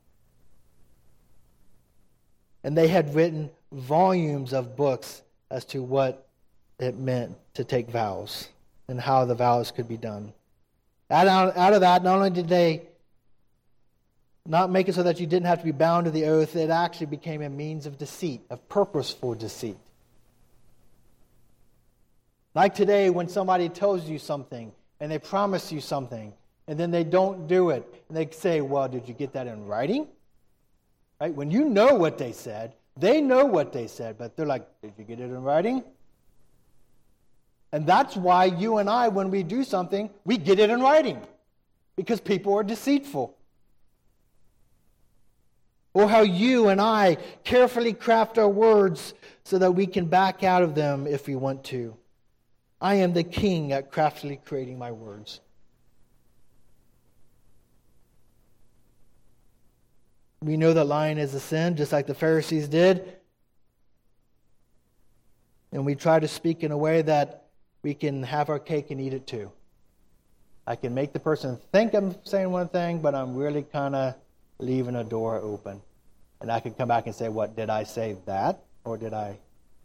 And they had written volumes of books as to what it meant to take vows and how the vows could be done. Out of that, not only did they not make it so that you didn't have to be bound to the oath, it actually became a means of deceit, of purposeful deceit. Like today, when somebody tells you something and they promise you something and then they don't do it, and they say, well, did you get that in writing? Right? When you know what they said, they know what they said, but they're like, did you get it in writing? And that's why you and I, when we do something, we get it in writing, because people are deceitful. Or how you and I carefully craft our words so that we can back out of them if we want to. I am the king at craftily creating my words. We know that lying is a sin, just like the Pharisees did. And we try to speak in a way that we can have our cake and eat it too. I can make the person think I'm saying one thing, but I'm really kind of leaving a door open. And I can come back and say, what, did I say that? Or did I?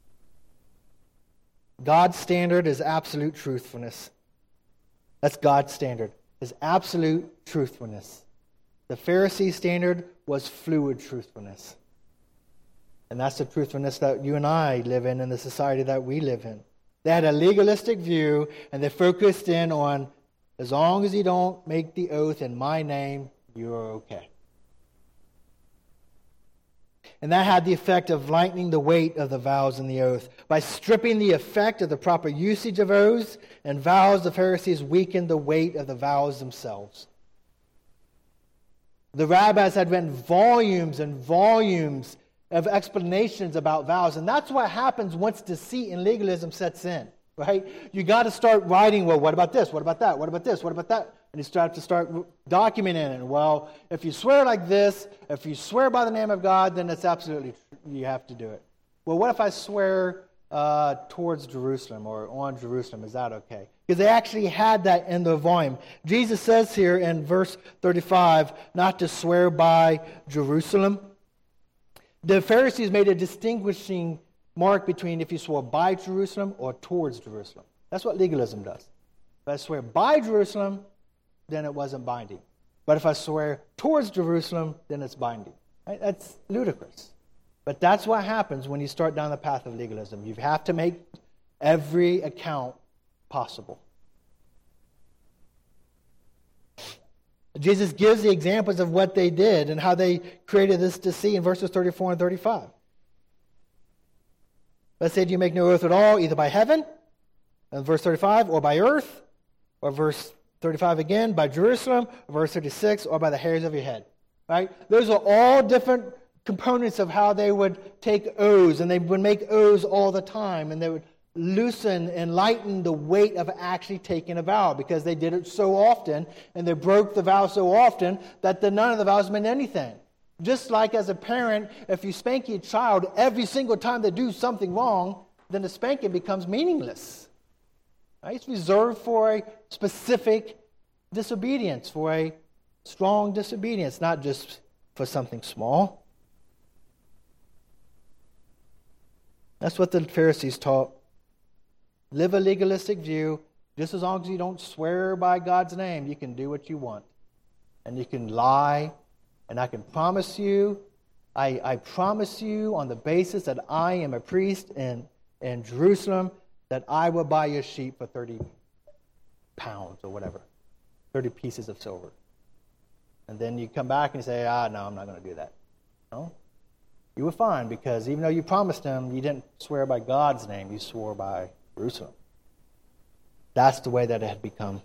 God's standard is absolute truthfulness. That's God's standard, is absolute truthfulness. The Pharisee standard was fluid truthfulness. And that's the truthfulness that you and I live in the society that we live in. They had a legalistic view, and they focused in on, as long as you don't make the oath in my name, you're okay. And that had the effect of lightening the weight of the vows and the oath. By stripping the effect of the proper usage of oaths and vows, the Pharisees weakened the weight of the vows themselves. The rabbis had written volumes and volumes of explanations about vows. And that's what happens once deceit and legalism sets in, right? You got to start writing, well, what about this? What about that? What about this? What about that? And you start documenting it. Well, if you swear like this, if you swear by the name of God, then it's absolutely true. You have to do it. Well, what if I swear towards Jerusalem or on Jerusalem. Is that okay? Because they actually had that in the volume. Jesus says here in verse 35, not to swear by Jerusalem. The Pharisees made a distinguishing mark between if you swore by Jerusalem or towards Jerusalem. That's what legalism does. If I swear by Jerusalem, then it wasn't binding. But if I swear towards Jerusalem, then it's binding. Right? That's ludicrous. But that's what happens when you start down the path of legalism. You have to make every account possible. Jesus gives the examples of what they did and how they created this deceit in verses 34 and 35. Let's say, do you make no oath at all, either by heaven, and verse 35, or by earth, or verse 35 again, by Jerusalem, or verse 36, or by the hairs of your head. Right? Those are all different components of how they would take oaths, and they would make oaths all the time, and they would loosen and lighten the weight of actually taking a vow, because they did it so often, and they broke the vow so often that none of the vows meant anything. Just like as a parent, if you spank your child every single time they do something wrong, then the spanking becomes meaningless. Right? It's reserved for a specific disobedience, for a strong disobedience, not just for something small. That's what the Pharisees taught. Live a legalistic view. Just as long as you don't swear by God's name, you can do what you want. And you can lie. And I can promise you, I promise you on the basis that I am a priest in Jerusalem, that I will buy your sheep for 30 pounds or whatever. 30 pieces of silver. And then you come back and you say, no, I'm not going to do that. No? You were fine, because even though you promised him, you didn't swear by God's name, you swore by Jerusalem. That's the way that it had become.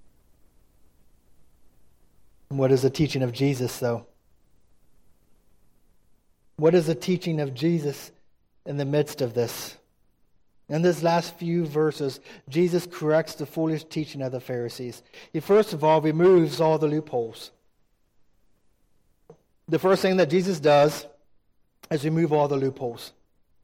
And what is the teaching of Jesus, though? What is the teaching of Jesus in the midst of this? In these last few verses, Jesus corrects the foolish teaching of the Pharisees. He first of all removes all the loopholes. The first thing that Jesus does is remove all the loopholes.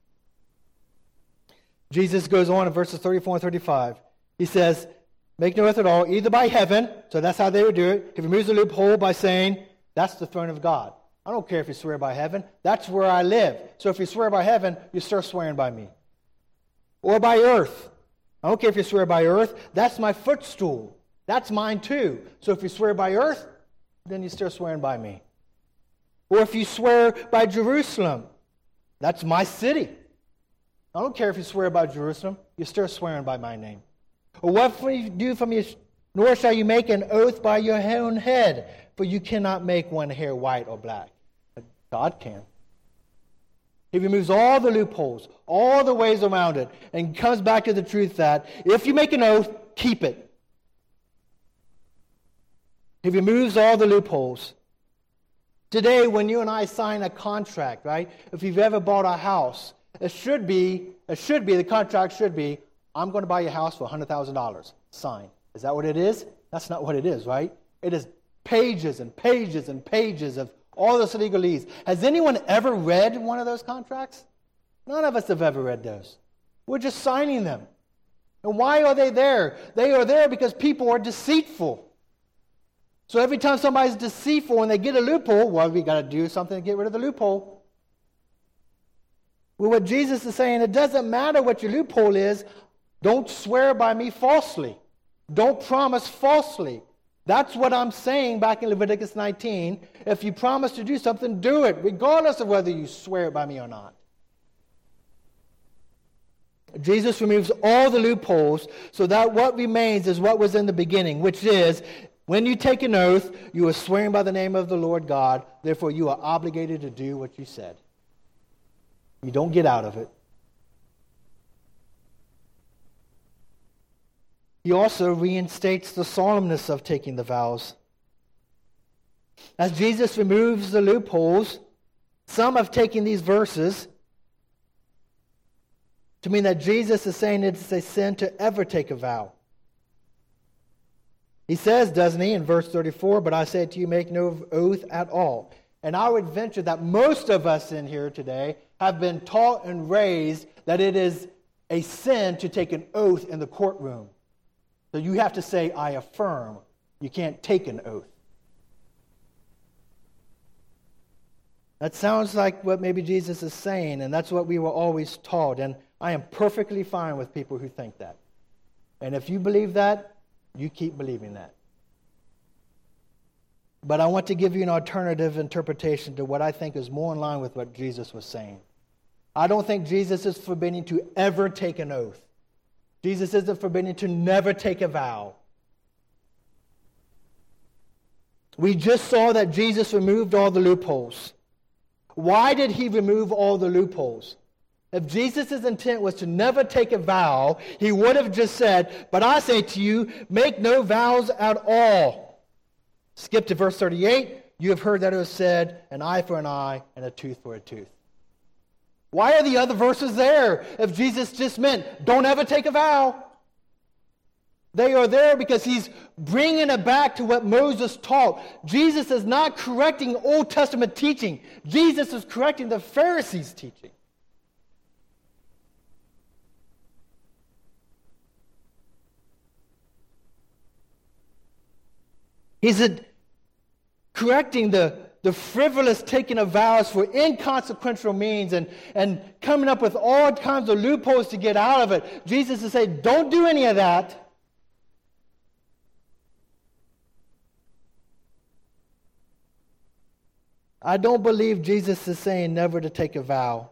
Jesus goes on in verses 34 and 35. He says, make no oath at all, either by heaven, so that's how they would do it. He removes the loophole by saying, that's the throne of God. I don't care if you swear by heaven. That's where I live. So if you swear by heaven, you start swearing by me. Or by earth. I don't care if you swear by earth. That's my footstool. That's mine too. So if you swear by earth, then you start swearing by me. Or if you swear by Jerusalem, that's my city. I don't care if you swear by Jerusalem. You start swearing by my name. Or what will you do from your... Nor shall you make an oath by your own head, for you cannot make one hair white or black. But God can. He removes all the loopholes, all the ways around it, and comes back to the truth that if you make an oath, keep it. He removes all the loopholes. Today, when you and I sign a contract, right? If you've ever bought a house, the contract should be, I'm going to buy your house for $100,000. Sign. Is that what it is? That's not what it is, right? It is pages and pages and pages of all this legalese. Has anyone ever read one of those contracts? None of us have ever read those. We're just signing them. And why are they there? They are there because people are deceitful. So every time somebody's deceitful and they get a loophole, well, we got to do something to get rid of the loophole. Well, what Jesus is saying, it doesn't matter what your loophole is. Don't swear by me falsely. Don't promise falsely. That's what I'm saying back in Leviticus 19. If you promise to do something, do it, regardless of whether you swear it by me or not. Jesus removes all the loopholes so that what remains is what was in the beginning, which is, when you take an oath, you are swearing by the name of the Lord God. Therefore, you are obligated to do what you said. You don't get out of it. He also reinstates the solemnness of taking the vows. As Jesus removes the loopholes, some have taken these verses to mean that Jesus is saying it's a sin to ever take a vow. He says, doesn't he, in verse 34, but I say to you, make no oath at all. And I would venture that most of us in here today have been taught and raised that it is a sin to take an oath in the courtroom. So you have to say, I affirm. You can't take an oath. That sounds like what maybe Jesus is saying, and that's what we were always taught. And I am perfectly fine with people who think that. And if you believe that, you keep believing that. But I want to give you an alternative interpretation to what I think is more in line with what Jesus was saying. I don't think Jesus is forbidding to ever take an oath. Jesus isn't forbidding to never take a vow. We just saw that Jesus removed all the loopholes. Why did he remove all the loopholes? If Jesus' intent was to never take a vow, he would have just said, but I say to you, make no vows at all. Skip to verse 38. You have heard that it was said, an eye for an eye and a tooth for a tooth. Why are the other verses there if Jesus just meant, don't ever take a vow? They are there because he's bringing it back to what Moses taught. Jesus is not correcting Old Testament teaching. Jesus is correcting the Pharisees' teaching. He's correcting the frivolous taking of vows for inconsequential means and coming up with all kinds of loopholes to get out of it. Jesus is saying, don't do any of that. I don't believe Jesus is saying never to take a vow.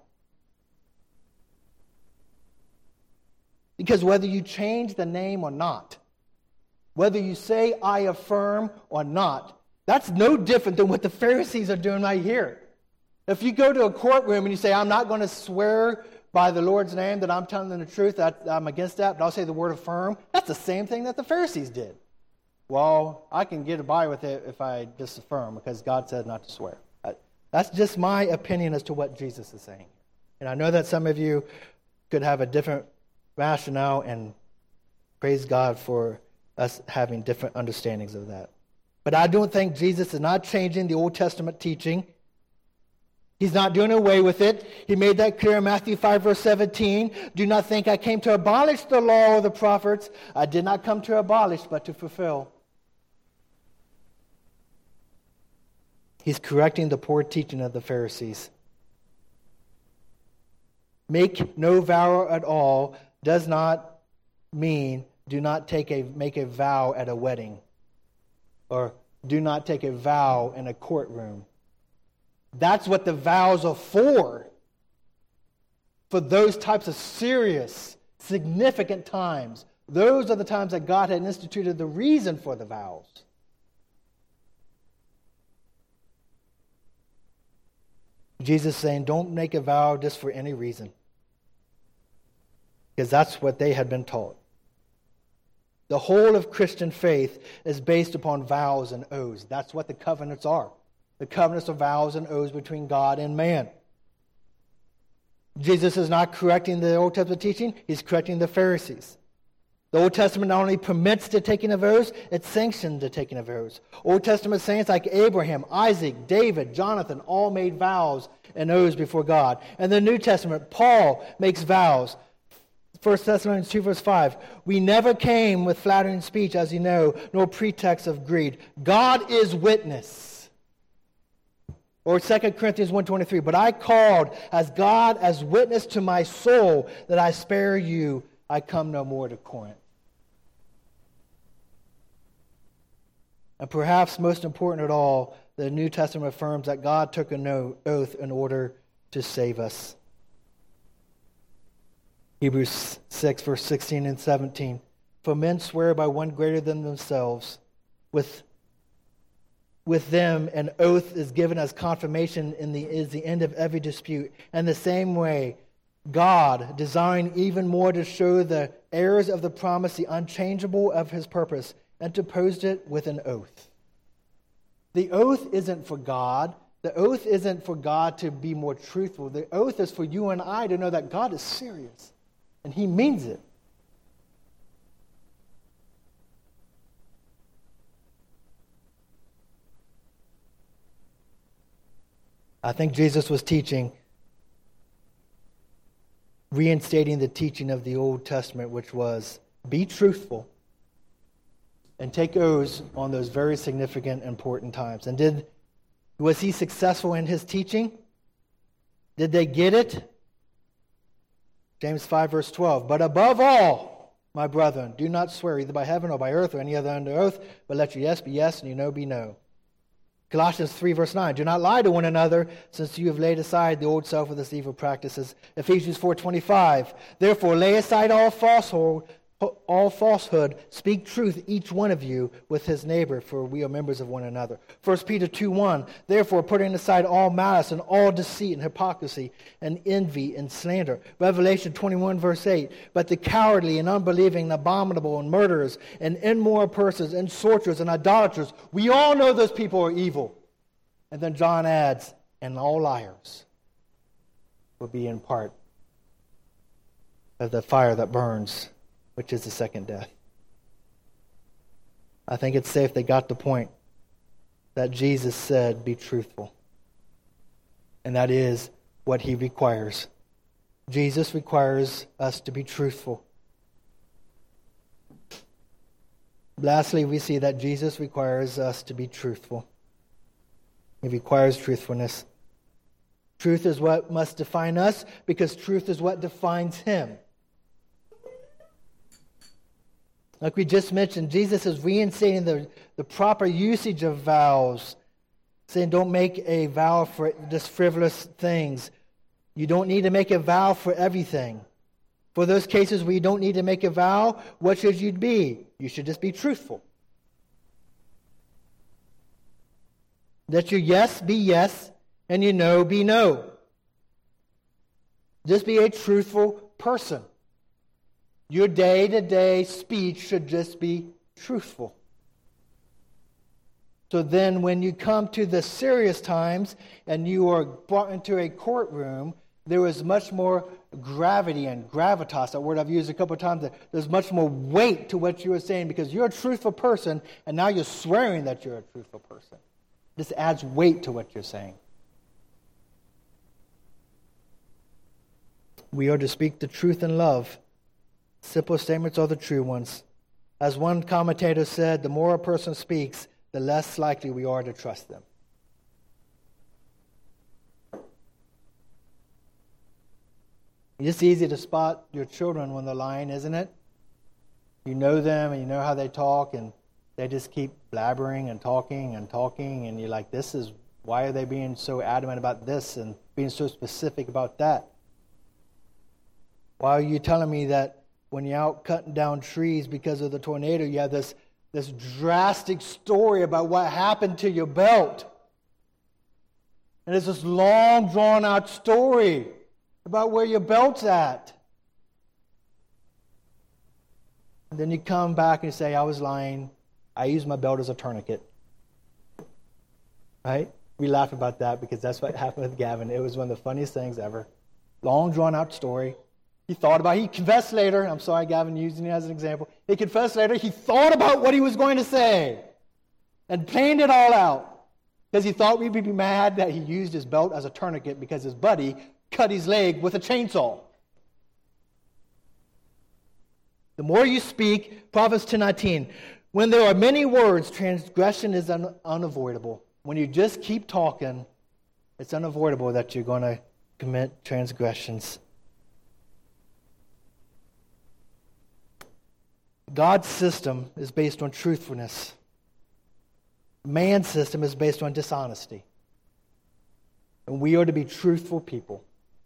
Because whether you change the name or not, whether you say I affirm or not, that's no different than what the Pharisees are doing right here. If you go to a courtroom and you say, I'm not going to swear by the Lord's name that I'm telling them the truth, that I'm against that, but I'll say the word affirm, that's the same thing that the Pharisees did. Well, I can get by with it if I just affirm because God said not to swear. That's just my opinion as to what Jesus is saying. And I know that some of you could have a different rationale, and praise God for us having different understandings of that. But I don't think Jesus is not changing the Old Testament teaching. He's not doing away with it. He made that clear in Matthew 5, verse 17. Do not think I came to abolish the law or the prophets. I did not come to abolish, but to fulfill. He's correcting the poor teaching of the Pharisees. Make no vow at all does not mean do not make a vow at a wedding, or do not take a vow in a courtroom. That's what the vows are for those types of serious, significant times. Those are the times that God had instituted the reason for the vows. Jesus is saying, don't make a vow just for any reason. Because that's what they had been taught. The whole of Christian faith is based upon vows and oaths. That's what the covenants are. The covenants are vows and oaths between God and man. Jesus is not correcting the Old Testament teaching, he's correcting the Pharisees. The Old Testament not only permits the taking of oaths, it sanctions the taking of oaths. Old Testament saints like Abraham, Isaac, David, Jonathan all made vows and oaths before God. And the New Testament, Paul makes vows. 1 Thessalonians 2 verse 5, we never came with flattering speech, as you know, nor pretext of greed. God is witness. Or 2 Corinthians 1:23, but I called as God as witness to my soul that I spare you. I come no more to Corinth. And perhaps most important at all, the New Testament affirms that God took an oath in order to save us. Hebrews 6, verse 16 and 17. For men swear by one greater than themselves. With them, an oath is given as confirmation is the end of every dispute. And the same way, God, desiring even more to show the heirs of the promise the unchangeable of his purpose, interposed it with an oath. The oath isn't for God. The oath isn't for God to be more truthful. The oath is for you and I to know that God is serious, and he means it. I think Jesus was teaching reinstating the teaching of the Old Testament, which was be truthful and take oaths on those very significant, important times. And was he successful in his teaching? Did they get it? James 5, verse 12. But above all, my brethren, do not swear either by heaven or by earth or any other under oath, but let your yes be yes and your no be no. Colossians 3, verse 9. Do not lie to one another, since you have laid aside the old self with its evil practices. Ephesians 4:25. Therefore, lay aside all falsehood, speak truth, each one of you, with his neighbor, for we are members of one another. 1 Peter 2:1. Therefore, putting aside all malice and all deceit and hypocrisy and envy and slander. Revelation 21, verse 8. But the cowardly and unbelieving and abominable and murderers and immoral persons and sorcerers and idolaters, we all know those people are evil. And then John adds, and all liars will be in part of the fire that burns, which is the second death. I think it's safe they got the point that Jesus said, be truthful. And that is what he requires. Jesus requires us to be truthful. Lastly, we see that Jesus requires us to be truthful. He requires truthfulness. Truth is what must define us, because truth is what defines him. Like we just mentioned, Jesus is reinstating the proper usage of vows, saying don't make a vow for just frivolous things. You don't need to make a vow for everything. For those cases where you don't need to make a vow, what should you be? You should just be truthful. Let your yes be yes, and your no be no. Just be a truthful person. Your day-to-day speech should just be truthful. So then when you come to the serious times and you are brought into a courtroom, there is much more gravity and gravitas, that word I've used a couple of times. There's much more weight to what you are saying because you're a truthful person and now you're swearing that you're a truthful person. This adds weight to what you're saying. We are to speak the truth in love. Simple statements are the true ones. As one commentator said, the more a person speaks, the less likely we are to trust them. It's easy to spot your children when they're lying, isn't it? You know them and you know how they talk, and they just keep blabbering and talking, and you're like, why are they being so adamant about this and being so specific about that? Why are you telling me that when you're out cutting down trees because of the tornado, you have this drastic story about what happened to your belt? And it's this long, drawn-out story about where your belt's at. And then you come back and you say, I was lying. I used my belt as a tourniquet. Right? We laugh about that because that's what happened with Gavin. It was one of the funniest things ever. Long, drawn-out story. He confessed later. I'm sorry, Gavin, using it as an example. He confessed later. He thought about what he was going to say and planned it all out because he thought we'd be mad that he used his belt as a tourniquet because his buddy cut his leg with a chainsaw. The more you speak, Proverbs 10:19, when there are many words, transgression is unavoidable. When you just keep talking, it's unavoidable that you're going to commit transgressions. God's system is based on truthfulness. Man's system is based on dishonesty. And we are to be truthful people.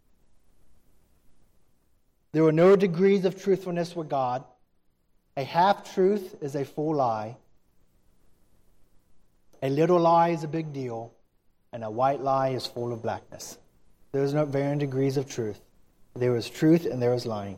There are no degrees of truthfulness with God. A half-truth is a full lie. A little lie is a big deal. And a white lie is full of blackness. There is no varying degrees of truth. There is truth and there is lying.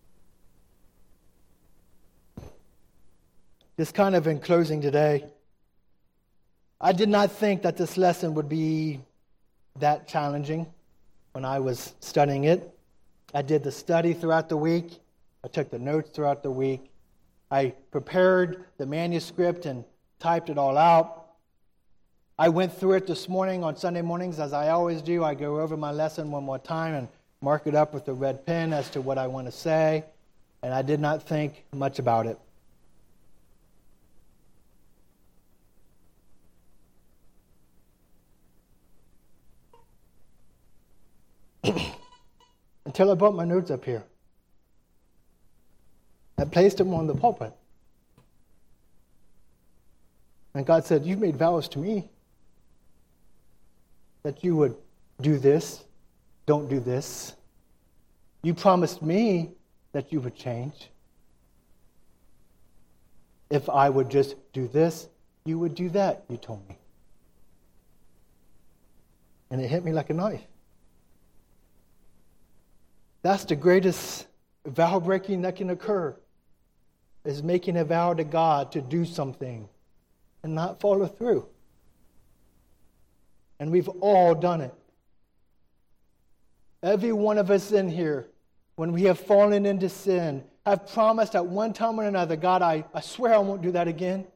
Just kind of in closing today, I did not think that this lesson would be that challenging when I was studying it. I did the study throughout the week. I took the notes throughout the week. I prepared the manuscript and typed it all out. I went through it this morning on Sunday mornings, as I always do. I go over my lesson one more time and mark it up with a red pen as to what I want to say, and I did not think much about it. Until I brought my notes up here. I placed them on the pulpit. And God said, "You've made vows to me that you would do this, don't do this. You promised me that you would change. If I would just do this, you would do that, you told me." And it hit me like a knife. That's the greatest vow breaking that can occur, is making a vow to God to do something and not follow through. And we've all done it. Every one of us in here, when we have fallen into sin, have promised at one time or another, "God, I swear I won't do that again."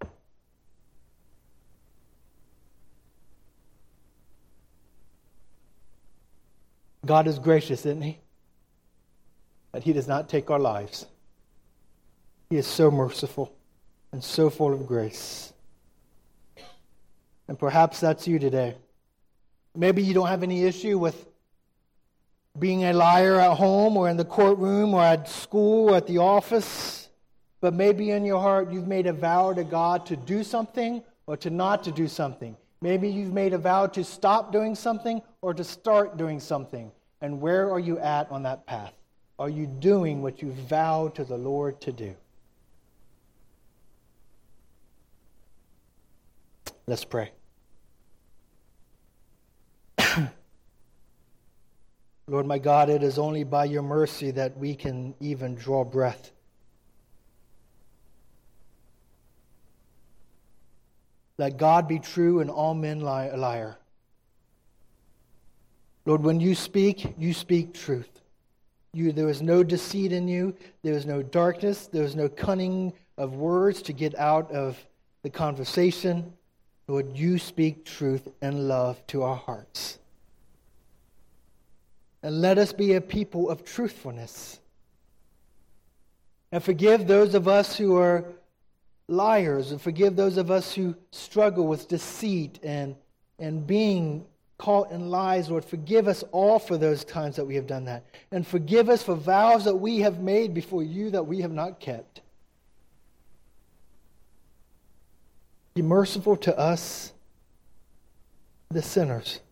God is gracious, isn't He? That He does not take our lives. He is so merciful and so full of grace. And perhaps that's you today. Maybe you don't have any issue with being a liar at home or in the courtroom or at school or at the office, but maybe in your heart you've made a vow to God to do something or to not to do something. Maybe you've made a vow to stop doing something or to start doing something. And where are you at on that path? Are you doing what you vowed to the Lord to do? Let's pray. Lord my God, it is only by your mercy that we can even draw breath. Let God be true and all men a liar. Lord, when you speak truth. There is no deceit in you. There is no darkness. There is no cunning of words to get out of the conversation. Lord, you speak truth and love to our hearts. And let us be a people of truthfulness. And forgive those of us who are liars, and forgive those of us who struggle with deceit and being caught in lies. Lord, forgive us all for those times that we have done that. And forgive us for vows that we have made before you that we have not kept. Be merciful to us, the sinners.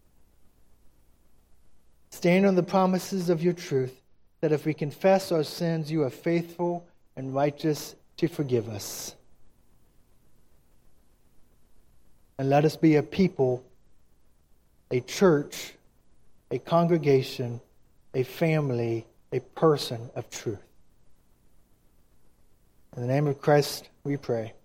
Stand on the promises of your truth, that if we confess our sins, you are faithful and righteous to forgive us. And let us be a people, a church, a congregation, a family, a person of truth. In the name of Christ we pray.